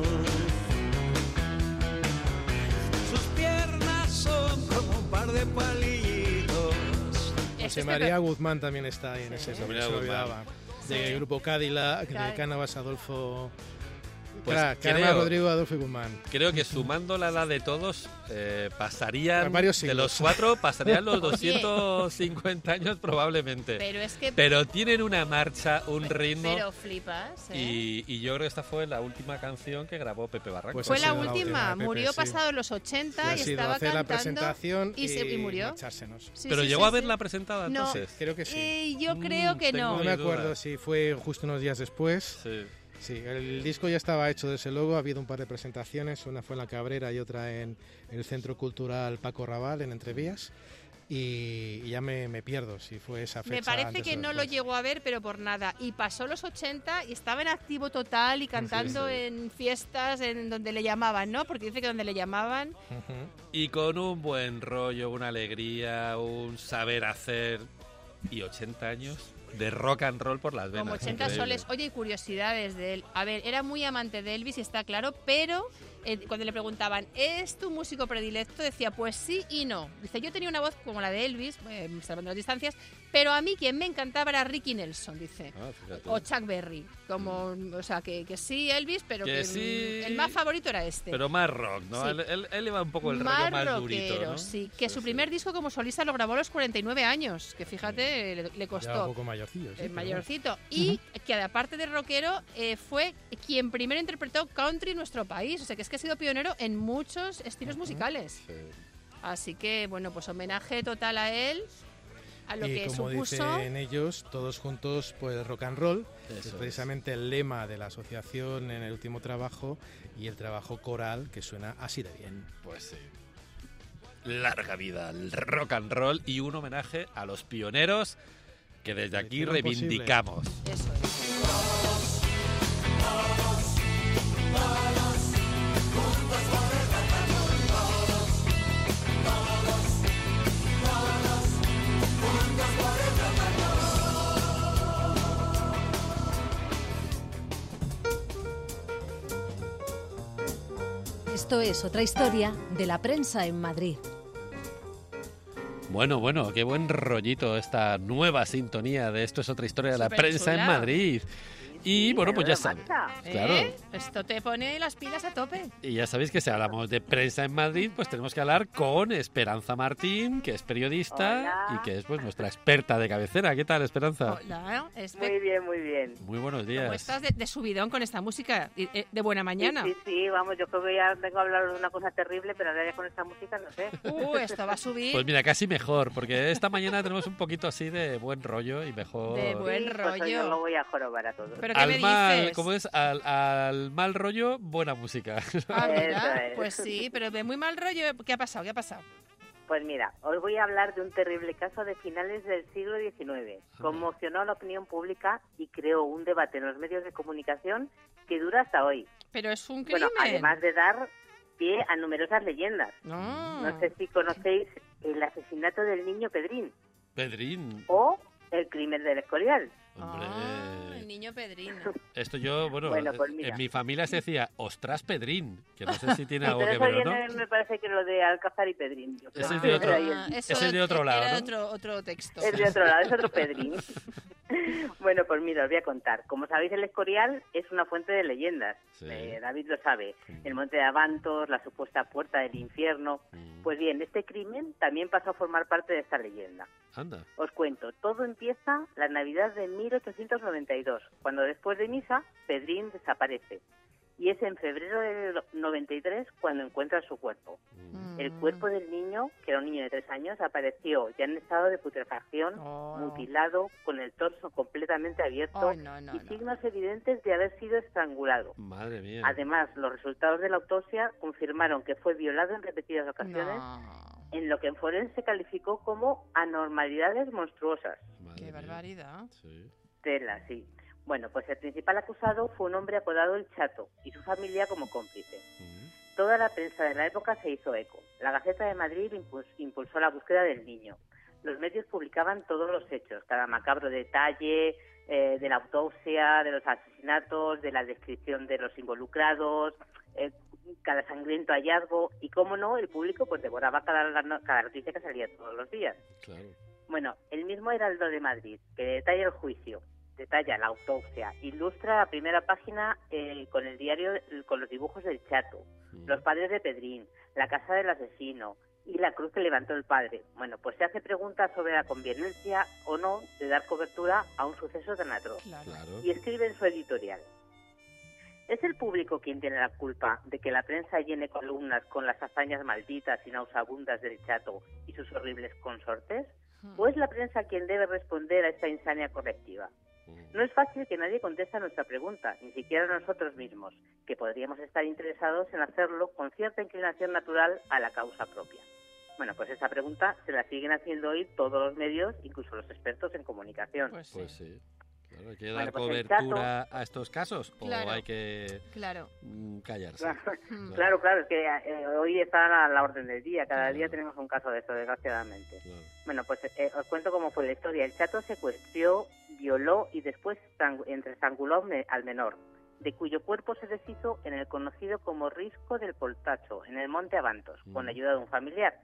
Sus piernas son como un par de palillitos. José María Guzmán también está ahí en ese, José no María se me Guzmán. olvidaba. Del grupo Cádiz, de Cádiz. Cánovas Adolfo Pues Carmen Rodrigo, Adolfo y Guzmán. Creo que sumando la edad de todos, pasarían varios de siglos. los 4, pasarían los 250 años probablemente. Pero es que... Pero tienen una marcha, un ritmo. Pero flipas, ¿eh? Y yo creo que esta fue la última canción que grabó Pepe Barranco. Pues fue ha la sido última, Pepe, murió sí. pasado los 80 y ha sido estaba hacer cantando la presentación y murió. marchársenos. Sí, Pero sí, llegó sí, a verla sí. presentada No, entonces. Creo que sí. yo creo que tengo no. No me duda. acuerdo si fue justo unos días después. Sí. Sí, el disco ya estaba hecho desde luego, ha habido un par de presentaciones, una fue en La Cabrera y otra en el Centro Cultural Paco Raval, en Entrevías, y ya me pierdo si fue esa fecha. Me parece antes que o no lo después. llegó a ver, pero por nada. Y pasó los 80 y estaba en activo total y cantando sí. en fiestas en donde le llamaban, ¿no? Porque dice que donde le llamaban... Ujú. Y con un buen rollo, una alegría, un saber hacer y 80 años de rock and roll por las venas. Como 80 Increíble. soles. Oye, y curiosidades de él. A ver, era muy amante de Elvis y está claro, pero cuando le preguntaban, ¿es tu músico predilecto? Decía, pues sí y no. Dice, yo tenía una voz como la de Elvis, salvando las distancias, pero a mí quien me encantaba era Ricky Nelson, dice. Ah, fíjate. O Chuck Berry. Como, o sea, que sí Elvis, pero Que que sí, el más favorito era este. Pero más rock, ¿no? Sí. Él iba un poco el más rollo más rockero, durito, ¿no? sí. Que Sí, su sí. primer disco como solista lo grabó a los 49 años, que fíjate, le Ya costó. un poco mayorcillo. Sí, pero Mayorcito. Y que aparte de rockero, fue quien primero interpretó country en nuestro país. O sea, que es que ha sido pionero en muchos estilos musicales. Sí. Así que, bueno, pues homenaje total a él, a lo y que como supuso. dicen ellos, todos juntos pues rock and roll, que es Eso precisamente el lema de la asociación en el último trabajo y el trabajo coral que suena así de bien. Pues sí. Larga vida al rock and roll y un homenaje a los pioneros que desde aquí hicieron posible. reivindicamos. Eso es. Esto es otra historia de la prensa en Madrid. Bueno, qué buen rollito esta nueva sintonía de Esto es otra historia de la prensa en Superchula. Madrid. Y bueno, pues ya sabéis. Claro. Esto te pone las pilas a tope. Y ya sabéis que si hablamos de prensa en Madrid, pues tenemos que hablar con Esperanza Martín, que es periodista Hola. y que es pues nuestra experta de cabecera. ¿Qué tal, Esperanza? Hola, Muy bien, muy bien. Muy buenos ¿Cómo días. estás de subidón con esta música de buena mañana? Sí, vamos, yo creo que ya vengo a hablar de una cosa terrible, pero ahora ya con esta música no sé. Esto va a subir. Pues mira, casi mejor, porque esta mañana tenemos un poquito así de buen rollo y mejor... De buen Sí, pues hoy rollo. os lo voy a jorobar a todos. ¿Pero qué al me mal, dices? ¿cómo es? Al mal rollo, buena música. Ah, mira, Eso es. pues sí, pero de muy mal rollo. ¿Qué ha pasado? ¿Qué ha pasado? Pues mira, os voy a hablar de un terrible caso de finales del siglo XIX. Conmocionó a la opinión pública y creó un debate en los medios de comunicación que dura hasta hoy. Pero es un crimen. Bueno, además de dar pie a numerosas leyendas. No. No sé si conocéis el asesinato del niño Pedrín Pedrín, o el crimen del Escorial. hombre. El niño Pedrino. Esto yo, bueno, Bueno, pues mira. en mi familia se decía ostras Pedrín, que no sé si tiene algo Pero que eso ver o viene, no. me parece que lo de Alcázar y Pedrín. Yo creo Ese es que de otro- era ahí el- eso ese es de otro lado, era ¿no? otro texto. Es de otro lado, es otro Pedrín. Bueno, pues mira, os voy a contar. Como sabéis, el Escorial es una fuente de leyendas. Sí. David lo sabe. El Monte de Avantos, la supuesta puerta del infierno. Mm. Pues bien, este crimen también pasó a formar parte de esta leyenda. Anda. Os cuento, todo empieza la Navidad de 1892, cuando después de misa, Pedrín desaparece. Y es en febrero del 93 cuando encuentran su cuerpo. El cuerpo del niño, que era un niño de 3 años, apareció ya en estado de putrefacción, mutilado, con el torso completamente abierto y signos evidentes de haber sido estrangulado. Madre mía. Además, los resultados de la autopsia confirmaron que fue violado en repetidas ocasiones, en lo que en forense calificó como anormalidades monstruosas. Qué barbaridad. Tela, sí. Bueno, pues el principal acusado fue un hombre apodado El Chato y su familia como cómplice. Toda la prensa de la época se hizo eco. La Gaceta de Madrid impulsó la búsqueda del niño. Los medios publicaban todos los hechos, cada macabro detalle de la autopsia, de los asesinatos, de la descripción de los involucrados, cada sangriento hallazgo y, cómo no, el público pues devoraba cada noticia que salía todos los días. Claro. Bueno, el mismo Heraldo de Madrid, que detalla el juicio, detalla la autopsia, ilustra la primera página con el diario, con los dibujos del Chato, los padres de Pedrín, la casa del asesino y la cruz que levantó el padre. Bueno, pues se hace preguntas sobre la conveniencia o no de dar cobertura a un suceso tan atroz. Claro. Y escribe en su editorial: ¿es el público quien tiene la culpa de que la prensa llene columnas con las hazañas malditas y nauseabundas del Chato y sus horribles consortes? ¿O es la prensa quien debe responder a esta insania correctiva? No es fácil que nadie conteste a nuestra pregunta, ni siquiera nosotros mismos, que podríamos estar interesados en hacerlo con cierta inclinación natural a la causa propia. Bueno, pues esta pregunta se la siguen haciendo hoy todos los medios, incluso los expertos en comunicación. Pues sí. Claro, ¿hay que Bueno, dar pues el cobertura a estos casos Claro. o hay que Claro. callarse? Claro, es que hoy está a la orden del día. Cada día tenemos un caso de esto, desgraciadamente. Bueno, pues os cuento cómo fue la historia. El Chato secuestró, violó y después estranguló al menor, de cuyo cuerpo se deshizo en el conocido como Risco del Poltacho, en el Monte Abantos, con ayuda de un familiar.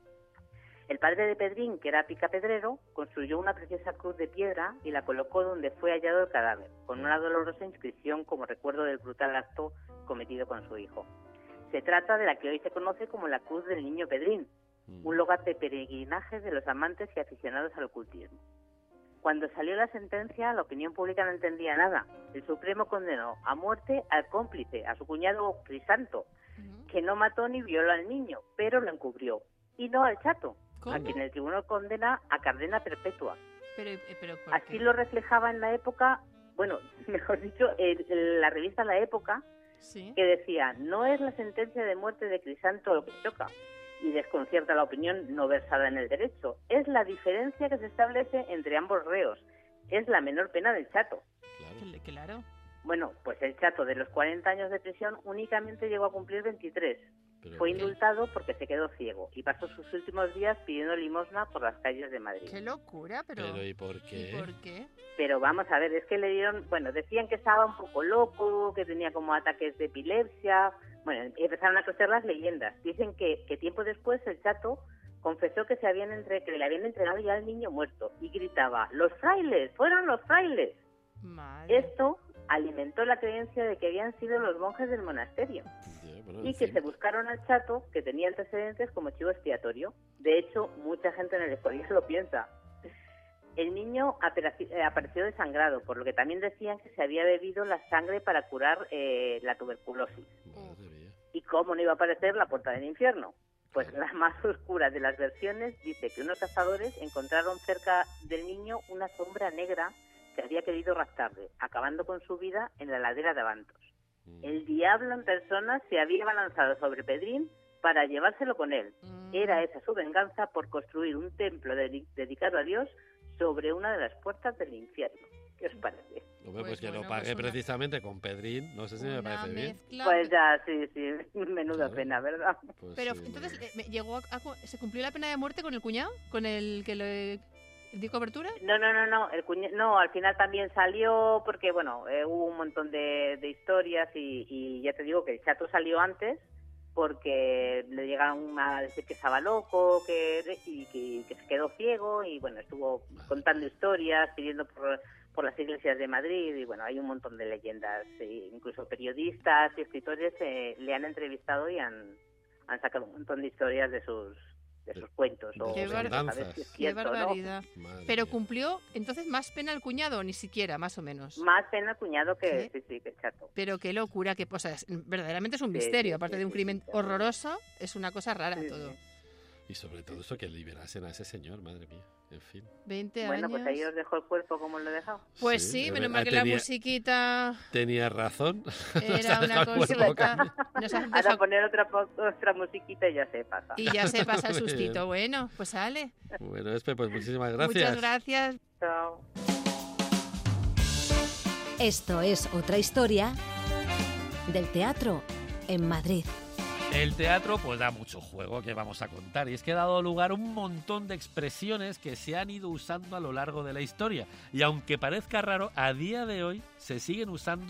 El padre de Pedrín, que era picapedrero, construyó una preciosa cruz de piedra y la colocó donde fue hallado el cadáver, con una dolorosa inscripción como recuerdo del brutal acto cometido con su hijo. Se trata de la que hoy se conoce como la Cruz del Niño Pedrín, un lugar de peregrinaje de los amantes y aficionados al ocultismo. Cuando salió la sentencia, la opinión pública no entendía nada. El Supremo condenó a muerte al cómplice, a su cuñado Crisanto, que no mató ni violó al niño, pero lo encubrió, y no al Chato, a quien el tribunal condena a cadena perpetua. Pero ¿por Así qué? lo reflejaba en la época, bueno, mejor dicho, la revista La Época, Sí. que decía: no es la sentencia de muerte de Crisanto lo que choca y desconcierta la opinión no versada en el derecho, es la diferencia que se establece entre ambos reos, es la menor pena del Chato. Claro. Bueno, pues el Chato, de los 40 años de prisión, únicamente llegó a cumplir 23. ¿Pero Fue qué? indultado porque se quedó ciego y pasó sus últimos días pidiendo limosna por las calles de Madrid. Qué locura, pero ¿y por qué? ¿Y por qué? Pero vamos a ver, es que le dieron, bueno, decían que estaba un poco loco, que tenía como ataques de epilepsia. Bueno, empezaron a crecer las leyendas. Dicen que tiempo después el Chato confesó que que le habían entregado ya al niño muerto y gritaba: ¡los frailes! ¡Fueron los frailes! Madre. Esto alimentó la creencia de que habían sido los monjes del monasterio y que se buscaron al Chato, que tenía antecedentes, como chivo expiatorio. De hecho, mucha gente en el historial lo piensa. El niño apareció desangrado, por lo que también decían que se había bebido la sangre para curar la tuberculosis. ¿Y cómo no iba a aparecer la puerta del infierno? Pues la más oscura de las versiones dice que unos cazadores encontraron cerca del niño una sombra negra que había querido raptarle, acabando con su vida en la ladera de Abantos. El diablo en persona se había abalanzado sobre Pedrín para llevárselo con él. Era esa su venganza por construir un templo dedicado a Dios sobre una de las puertas del infierno. ¿Qué os parece? Hombre, pues que lo pague precisamente con Pedrín, no sé si me parece bien. Pues ya, sí, menuda pena, ¿verdad? Pues Pero entonces, ¿se cumplió la pena de muerte con el cuñado? ¿Con el que le dio cobertura? No, al final también salió porque, bueno, hubo un montón de historias y ya te digo que el Chato salió antes porque le llegaron a decir que estaba loco y que se quedó ciego y, bueno, estuvo contando historias, pidiendo por las iglesias de Madrid y, bueno, hay un montón de leyendas. Incluso periodistas y escritores le han entrevistado y han sacado un montón de historias de sus cuentos. Qué barbaridad. Pero cumplió entonces más pena el cuñado, ni siquiera, más o menos. Más pena el cuñado que el Chato. Pero qué locura, que verdaderamente es un misterio. Aparte de un crimen horroroso, es una cosa rara todo. Y sobre todo eso, que liberasen a ese señor, madre mía. En fin. 20 bueno, años. Pues ahí os dejo el cuerpo como lo he dejado. Pues sí, menos mal que la musiquita... Tenía razón. Era una cosita... Ahora poner otra musiquita y ya se pasa. Y ya se pasa el sustito. Bueno, pues sale. Bueno, Espe, pues muchísimas gracias. Muchas gracias. Chao. Esto es otra historia del teatro en Madrid. El teatro pues da mucho juego que vamos a contar y es que ha dado lugar a un montón de expresiones que se han ido usando a lo largo de la historia y aunque parezca raro, a día de hoy se siguen usando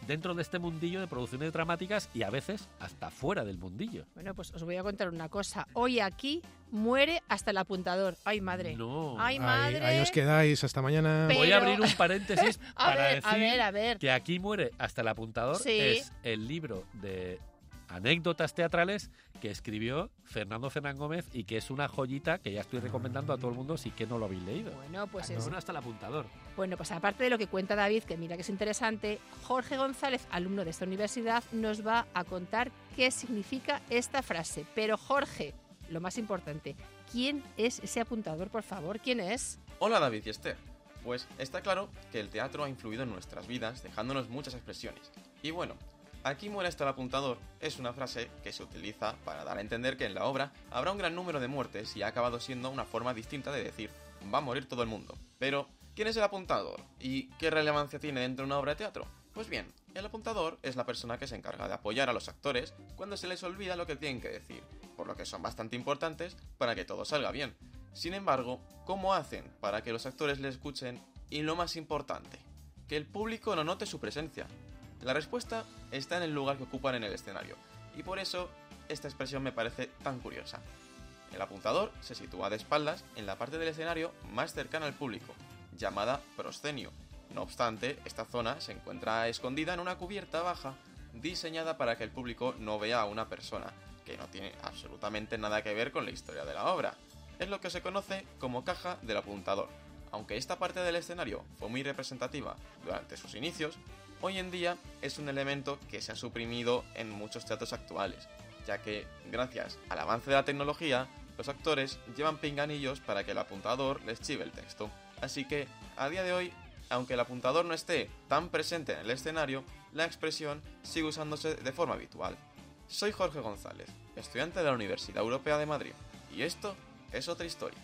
dentro de este mundillo de producciones dramáticas y a veces hasta fuera del mundillo. Bueno, pues os voy a contar una cosa. Hoy aquí muere hasta el apuntador. ¡Ay, madre! No. ¡Ay, madre! Ahí os quedáis hasta mañana. Voy a abrir un paréntesis para decir a ver. que aquí muere hasta el apuntador. Sí. Es el libro de anécdotas teatrales que escribió Fernando Fernán Gómez y que es una joyita que ya estoy recomendando a todo el mundo si que no lo habéis leído. Bueno, pues hasta el apuntador. Bueno, pues aparte de lo que cuenta David, que mira que es interesante, Jorge González, alumno de esta universidad, nos va a contar qué significa esta frase. Pero Jorge, lo más importante, ¿quién es ese apuntador, por favor? ¿Quién es? Hola David y Esther. Pues está claro que el teatro ha influido en nuestras vidas, dejándonos muchas expresiones. Y bueno, aquí muere hasta el apuntador es una frase que se utiliza para dar a entender que en la obra habrá un gran número de muertes y ha acabado siendo una forma distinta de decir va a morir todo el mundo. Pero, ¿quién es el apuntador? ¿Y qué relevancia tiene dentro de una obra de teatro? Pues bien, el apuntador es la persona que se encarga de apoyar a los actores cuando se les olvida lo que tienen que decir, por lo que son bastante importantes para que todo salga bien. Sin embargo, ¿cómo hacen para que los actores les escuchen? Y lo más importante, que el público no note su presencia. La respuesta está en el lugar que ocupan en el escenario, y por eso esta expresión me parece tan curiosa. El apuntador se sitúa de espaldas en la parte del escenario más cercana al público, llamada proscenio. No obstante, esta zona se encuentra escondida en una cubierta baja, diseñada para que el público no vea a una persona, que no tiene absolutamente nada que ver con la historia de la obra. Es lo que se conoce como caja del apuntador. Aunque esta parte del escenario fue muy representativa durante sus inicios, hoy en día es un elemento que se ha suprimido en muchos teatros actuales, ya que, gracias al avance de la tecnología, los actores llevan pinganillos para que el apuntador les chive el texto. Así que, a día de hoy, aunque el apuntador no esté tan presente en el escenario, la expresión sigue usándose de forma habitual. Soy Jorge González, estudiante de la Universidad Europea de Madrid, y esto es otra historia.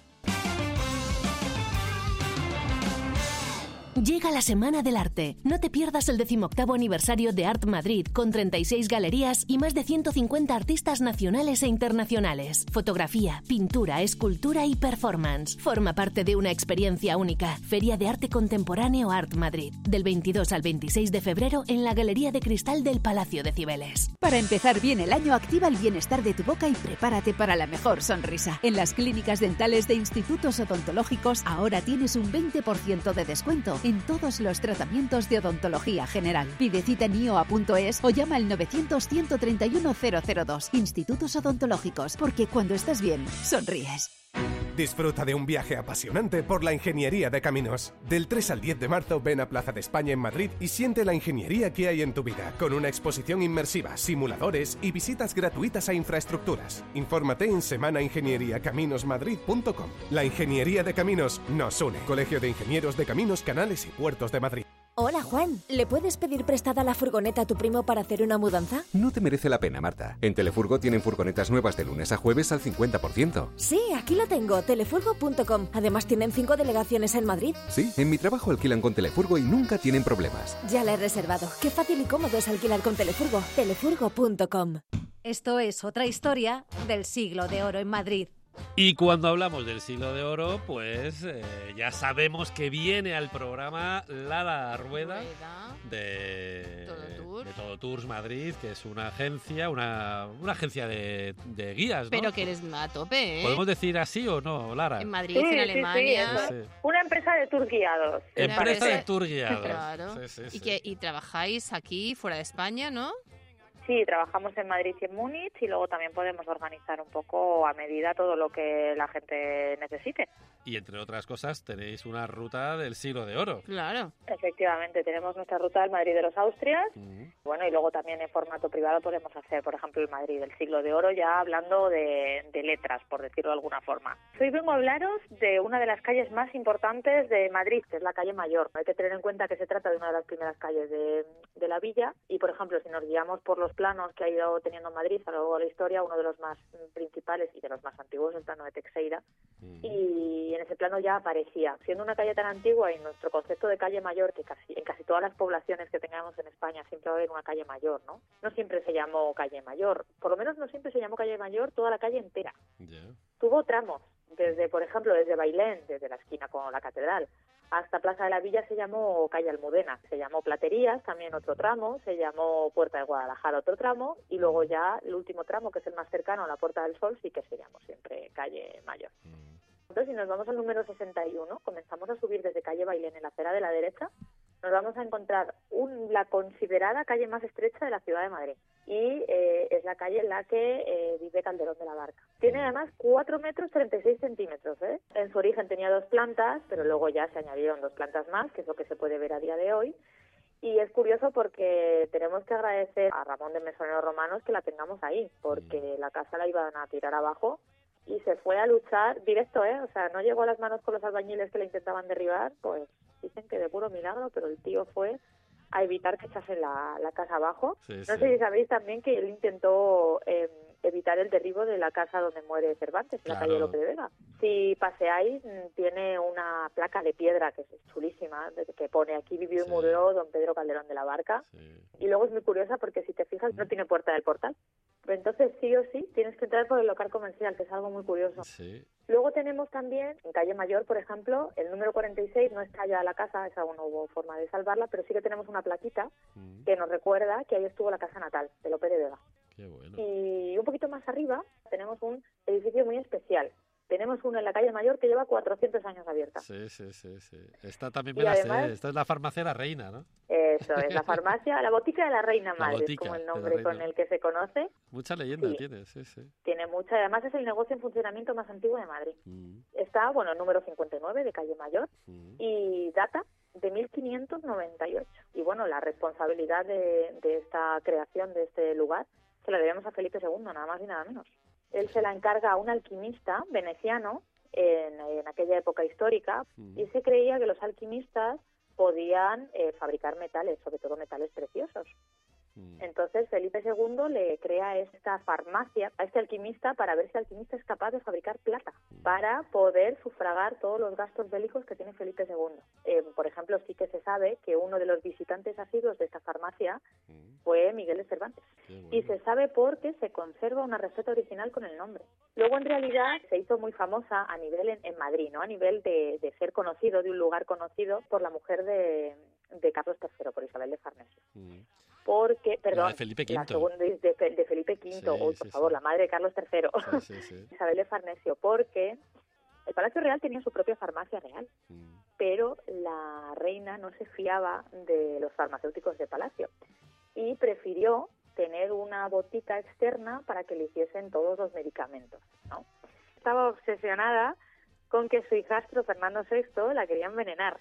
Llega la Semana del Arte. No te pierdas el 18º aniversario de Art Madrid, con 36 galerías y más de 150 artistas nacionales e internacionales. Fotografía, pintura, escultura y performance. Forma parte de una experiencia única. Feria de Arte Contemporáneo Art Madrid. Del 22 al 26 de febrero en la Galería de Cristal del Palacio de Cibeles. Para empezar bien el año, activa el bienestar de tu boca y prepárate para la mejor sonrisa. En las clínicas dentales de institutos odontológicos ahora tienes un 20% de descuento en todos los tratamientos de odontología general. Pide cita en ioa.es o llama al 900-131-002. Institutos odontológicos, porque cuando estás bien, sonríes. Disfruta de un viaje apasionante por la ingeniería de caminos. Del 3 al 10 de marzo ven a Plaza de España en Madrid y siente la ingeniería que hay en tu vida, con una exposición inmersiva, simuladores y visitas gratuitas a infraestructuras. Infórmate en semanaingenieriacaminosmadrid.com. La ingeniería de caminos nos une. Colegio de Ingenieros de Caminos, Canales y Puertos de Madrid. Hola Juan, ¿le puedes pedir prestada la furgoneta a tu primo para hacer una mudanza? No te merece la pena, Marta. En Telefurgo tienen furgonetas nuevas de lunes a jueves al 50%. Sí, aquí la tengo, telefurgo.com. Además tienen 5 delegaciones en Madrid. Sí, en mi trabajo alquilan con Telefurgo y nunca tienen problemas. Ya la he reservado. Qué fácil y cómodo es alquilar con Telefurgo. Telefurgo.com. Esto es otra historia del siglo de oro en Madrid. Y cuando hablamos del siglo de oro, pues ya sabemos que viene al programa Lara Rueda de Todo Tours Madrid, que es una agencia, una agencia de guías, ¿no? Pero que eres a tope, ¿eh? ¿Podemos decir así o no, Lara? En Madrid, en Alemania. Sí. Una empresa de tour guiados. Empresa de tour guiados. Claro. Sí. Y trabajáis aquí, fuera de España, ¿no? Sí, trabajamos en Madrid y en Múnich y luego también podemos organizar un poco a medida todo lo que la gente necesite. Y entre otras cosas tenéis una ruta del siglo de oro. Claro. Efectivamente, tenemos nuestra ruta del Madrid de los Austrias. Bueno, y luego también en formato privado podemos hacer, por ejemplo, el Madrid del siglo de oro, ya hablando de letras, por decirlo de alguna forma. Hoy vengo a hablaros de una de las calles más importantes de Madrid, que es la calle Mayor. Hay que tener en cuenta que se trata de una de las primeras calles de la villa y, por ejemplo, si nos guiamos por los planos que ha ido teniendo Madrid a lo largo de la historia, uno de los más principales y de los más antiguos es el plano de Teixeira. Y en ese plano ya aparecía, siendo una calle tan antigua y nuestro concepto de calle mayor, que en casi todas las poblaciones que tengamos en España siempre va a haber una calle mayor, ¿no? No siempre se llamó calle mayor, por lo menos no siempre se llamó calle mayor toda la calle entera. Tuvo tramos, por ejemplo, desde Bailén, desde la esquina con la catedral, hasta Plaza de la Villa se llamó calle Almudena, se llamó Platerías, también otro tramo, se llamó Puerta de Guadalajara otro tramo, y luego ya el último tramo, que es el más cercano a la Puerta del Sol, sí que se llamó siempre calle Mayor. Entonces, si nos vamos al número 61, comenzamos a subir desde calle Bailén en la acera de la derecha, nos vamos a encontrar la considerada calle más estrecha de la ciudad de Madrid, y es la calle en la que vive Calderón de la Barca. Tiene además 4 metros 36 centímetros. En su origen tenía 2 plantas, pero luego ya se añadieron 2 plantas más, que es lo que se puede ver a día de hoy. Y es curioso porque tenemos que agradecer a Ramón de Mesoneros Romanos que la tengamos ahí, porque la casa la iban a tirar abajo y se fue a luchar directo, O sea, no llegó a las manos con los albañiles que la intentaban derribar, pues dicen que de puro milagro, pero el tío fue a evitar que echasen la casa abajo. No sé si sabéis también que él intentó evitar el derribo de la casa donde muere Cervantes, en la calle Lope de Vega. Si paseáis, tiene una placa de piedra que es chulísima, que pone aquí vivió y murió don Pedro Calderón de la Barca. Y luego es muy curiosa porque si te fijas no tiene puerta del portal. Entonces sí o sí tienes que entrar por el local comercial, que es algo muy curioso. Luego tenemos también, en calle Mayor, por ejemplo, el número 46, no está ya la casa, esa aún no hubo forma de salvarla, pero sí que tenemos una plaquita que nos recuerda que ahí estuvo la casa natal de Lope de Vega. Qué bueno. Y un poquito más arriba tenemos un edificio muy especial. Tenemos uno en la calle Mayor que lleva 400 años abierta. Sí. Esta también me la sé. Esta es la farmacia de la Reina, ¿no? Eso es, la farmacia, la botica de la Reina Madre, es como el nombre con el que se conoce. Mucha leyenda tiene, sí. Tiene mucha, además es el negocio en funcionamiento más antiguo de Madrid. Está, el número 59 de calle Mayor y data de 1598. Y la responsabilidad de esta creación de este lugar se la debemos a Felipe II, nada más y nada menos. Él se la encarga a un alquimista veneciano en aquella época histórica y se creía que los alquimistas podían fabricar metales, sobre todo metales preciosos. Entonces Felipe II le crea esta farmacia a este alquimista para ver si el alquimista es capaz de fabricar plata para poder sufragar todos los gastos bélicos que tiene Felipe II. Por ejemplo, sí que se sabe que uno de los visitantes asiduos de esta farmacia fue Miguel de Cervantes. Y se sabe porque se conserva una receta original con el nombre. Luego, en realidad, se hizo muy famosa a nivel en Madrid, ¿no? A nivel de ser conocido, de un lugar conocido por la mujer de Carlos III, por Isabel de Farnesio. Porque, perdón, de Felipe V. La segunda de Felipe V, por favor, la madre de Carlos III, Isabel de Farnesio, porque el Palacio Real tenía su propia farmacia real, pero la reina no se fiaba de los farmacéuticos de Palacio y prefirió tener una botica externa para que le hiciesen todos los medicamentos, ¿no? Estaba obsesionada con que su hijastro Fernando VI la quería envenenar.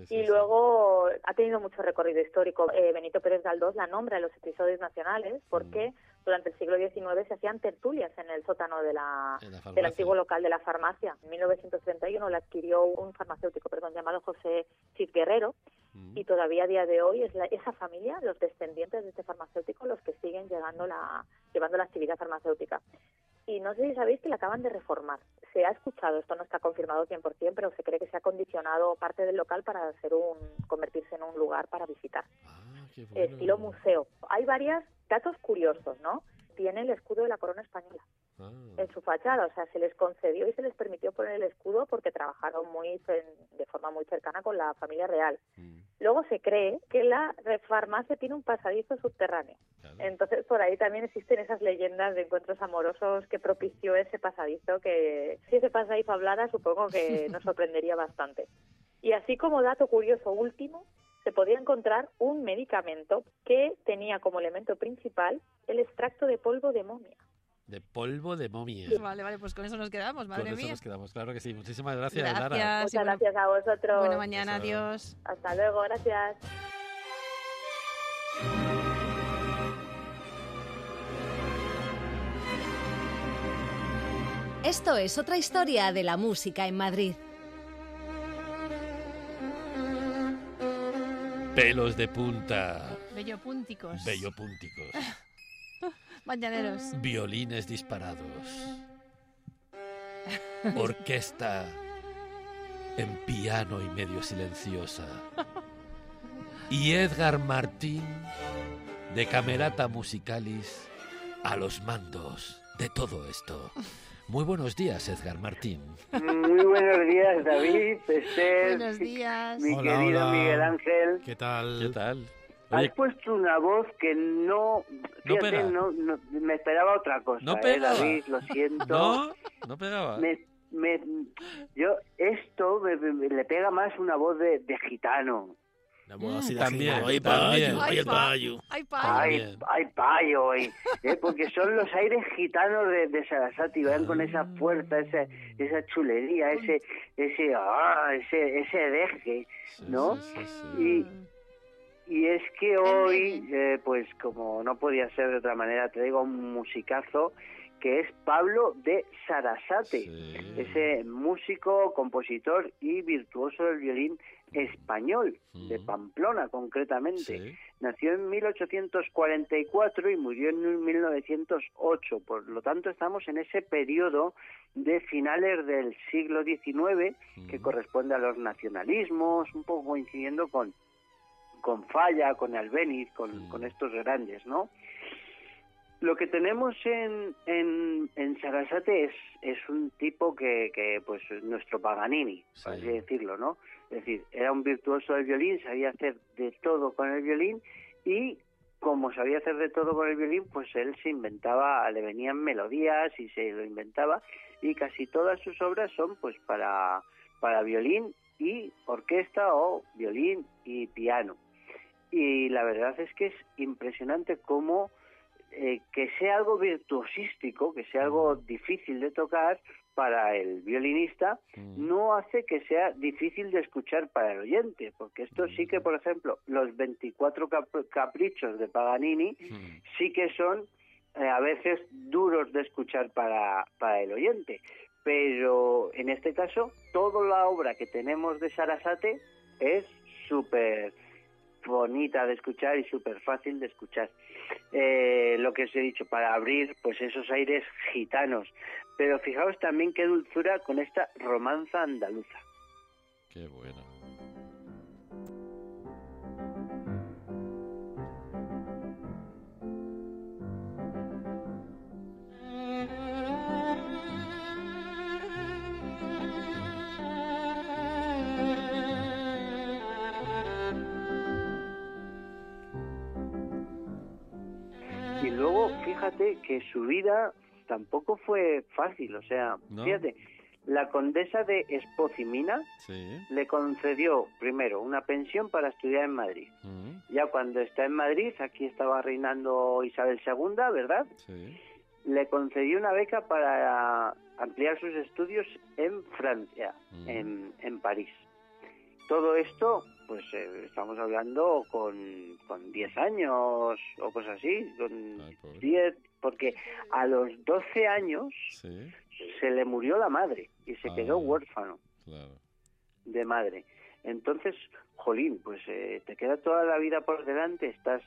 Luego ha tenido mucho recorrido histórico. Benito Pérez Galdós la nombra en los episodios nacionales porque durante el siglo XIX se hacían tertulias en el sótano del antiguo local de la farmacia. En 1931 la adquirió un farmacéutico, llamado José Cid Guerrero, y todavía a día de hoy es esa familia, los descendientes de este farmacéutico, los que siguen llevando la actividad farmacéutica. Y no sé si sabéis que la acaban de reformar. Se ha escuchado, esto no está confirmado 100%, pero se cree que se ha condicionado parte del local para convertirse en un lugar para visitar. Qué bueno. Estilo museo. Hay varios datos curiosos, ¿no? Tiene el escudo de la corona española en su fachada, o sea, se les concedió y se les permitió poner el escudo porque trabajaron de forma muy cercana con la familia real. Luego se cree que la farmacia tiene un pasadizo subterráneo. Entonces, por ahí también existen esas leyendas de encuentros amorosos que propició ese pasadizo, que si ese pasadizo hablara, supongo que nos sorprendería bastante. Y así como dato curioso último, se podía encontrar un medicamento que tenía como elemento principal el extracto de polvo de momia. De polvo de momia. Vale, pues con eso nos quedamos, madre mía. Con eso nos quedamos, claro que sí. Muchísimas gracias, Lara. Muchas gracias a vosotros. Buena mañana, adiós. Hasta luego, gracias. Esto es otra historia de la música en Madrid. Pelos de punta. Bellopúnticos. Mañaneros. Violines disparados. Orquesta en piano y medio silenciosa. Y Edgar Martín de Camerata Musicalis a los mandos de todo esto. Muy buenos días, Edgar Martín. Muy buenos días, David, Esther. Buenos días. Mi querido Miguel Ángel. ¿Qué tal? ¿Qué tal? Has puesto una voz que no... Fíjate, no me esperaba otra cosa. No pegaba. David, lo siento. No pegaba. Yo esto le pega más una voz de gitano. La voz así de También, gitano. ay, payo, ay, el payo. Ay, payo, porque son los aires gitanos de Sarasate, van con esa fuerza, esa chulería, ese deje, ¿no? Y es que hoy, pues como no podía ser de otra manera, te digo un musicazo que es Pablo de Sarasate, ese músico, compositor y virtuoso del violín español, de Pamplona concretamente. Nació en 1844 y murió en 1908, por lo tanto estamos en ese periodo de finales del siglo XIX que corresponde a los nacionalismos, un poco coincidiendo con Falla, con Albéniz, con estos grandes, ¿no? Lo que tenemos en Sarasate es un tipo que pues nuestro Paganini, por así decirlo, ¿no? Es decir, era un virtuoso del violín, sabía hacer de todo con el violín y como sabía hacer de todo con el violín, pues él se inventaba, le venían melodías y se lo inventaba y casi todas sus obras son pues para violín y orquesta o violín y piano. Y la verdad es que es impresionante cómo que sea algo virtuosístico, que sea algo difícil de tocar para el violinista, no hace que sea difícil de escuchar para el oyente, porque esto sí que, por ejemplo, los 24 caprichos de Paganini sí que son a veces duros de escuchar para el oyente, pero en este caso toda la obra que tenemos de Sarasate es súper bonita de escuchar y súper fácil de escuchar. Lo que os he dicho, para abrir pues esos aires gitanos, pero fijaos también qué dulzura con esta romanza andaluza. Qué bueno. Y luego, fíjate que su vida tampoco fue fácil, o sea, fíjate, la condesa de Espozimina le concedió primero una pensión para estudiar en Madrid. Ya cuando está en Madrid, aquí estaba reinando Isabel II, ¿verdad? Le concedió una beca para ampliar sus estudios en Francia, en París. Todo esto, pues estamos hablando con 10 años o cosas así, con 10, porque a los 12 años se le murió la madre y se quedó huérfano de madre. Entonces, jolín, pues te queda toda la vida por delante, estás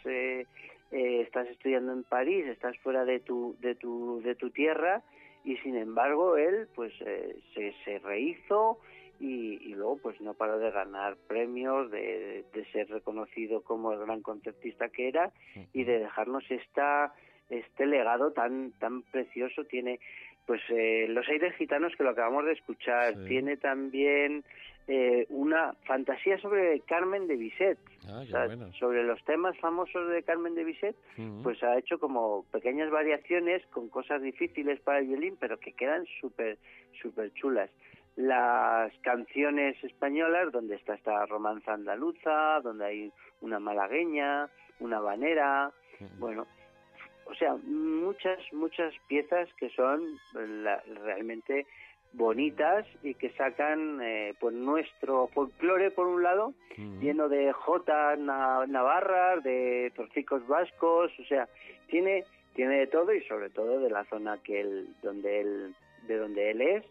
estudiando en París, estás fuera de tu tierra y sin embargo él pues se rehizo. Y luego pues no paró de ganar premios, de ser reconocido como el gran concertista que era y de dejarnos este legado tan precioso. Tiene pues los aires gitanos que lo acabamos de escuchar, tiene también una fantasía sobre Carmen de Bizet, sobre los temas famosos de Carmen de Bizet, pues ha hecho como pequeñas variaciones con cosas difíciles para el violín, pero que quedan súper chulas. Las canciones españolas, donde está esta romanza andaluza, donde hay una malagueña, una habanera, bueno, o sea, muchas piezas que son realmente bonitas y que sacan pues nuestro folclore por un lado, lleno de jotas navarras, de torcicos vascos, o sea, tiene de todo y sobre todo de la zona de donde él es.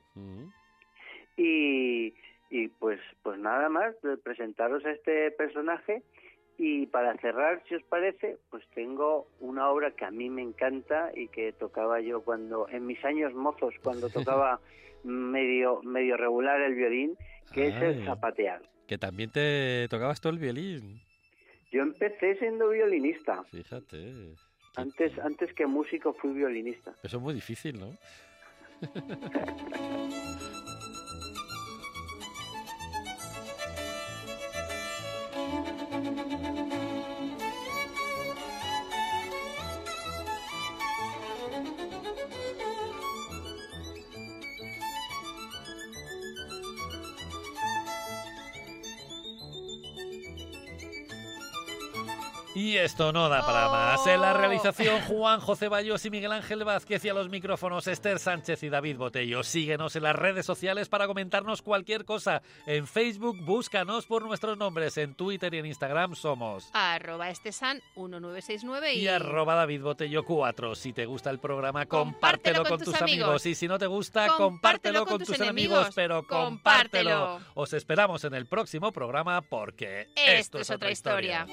Y pues nada más, presentaros a este personaje. Y para cerrar, si os parece, pues tengo una obra que a mí me encanta y que tocaba yo cuando en mis años mozos, cuando tocaba medio regular el violín, que es el zapatear. Que también te tocabas todo el violín. Yo empecé siendo violinista. Fíjate. Antes que músico fui violinista. Eso es muy difícil, ¿no? Y esto no da para más. En la realización, Juanjo Ceballos y Miguel Ángel Vázquez, y a los micrófonos, Esther Sánchez y David Botello. Síguenos en las redes sociales para comentarnos cualquier cosa. En Facebook, búscanos por nuestros nombres. En Twitter y en Instagram somos @estesan1969 y @DavidBotello4. Si te gusta el programa, compártelo con tus amigos. Y si no te gusta, compártelo con tus enemigos. Pero compártelo. Os esperamos en el próximo programa, porque esto es otra historia.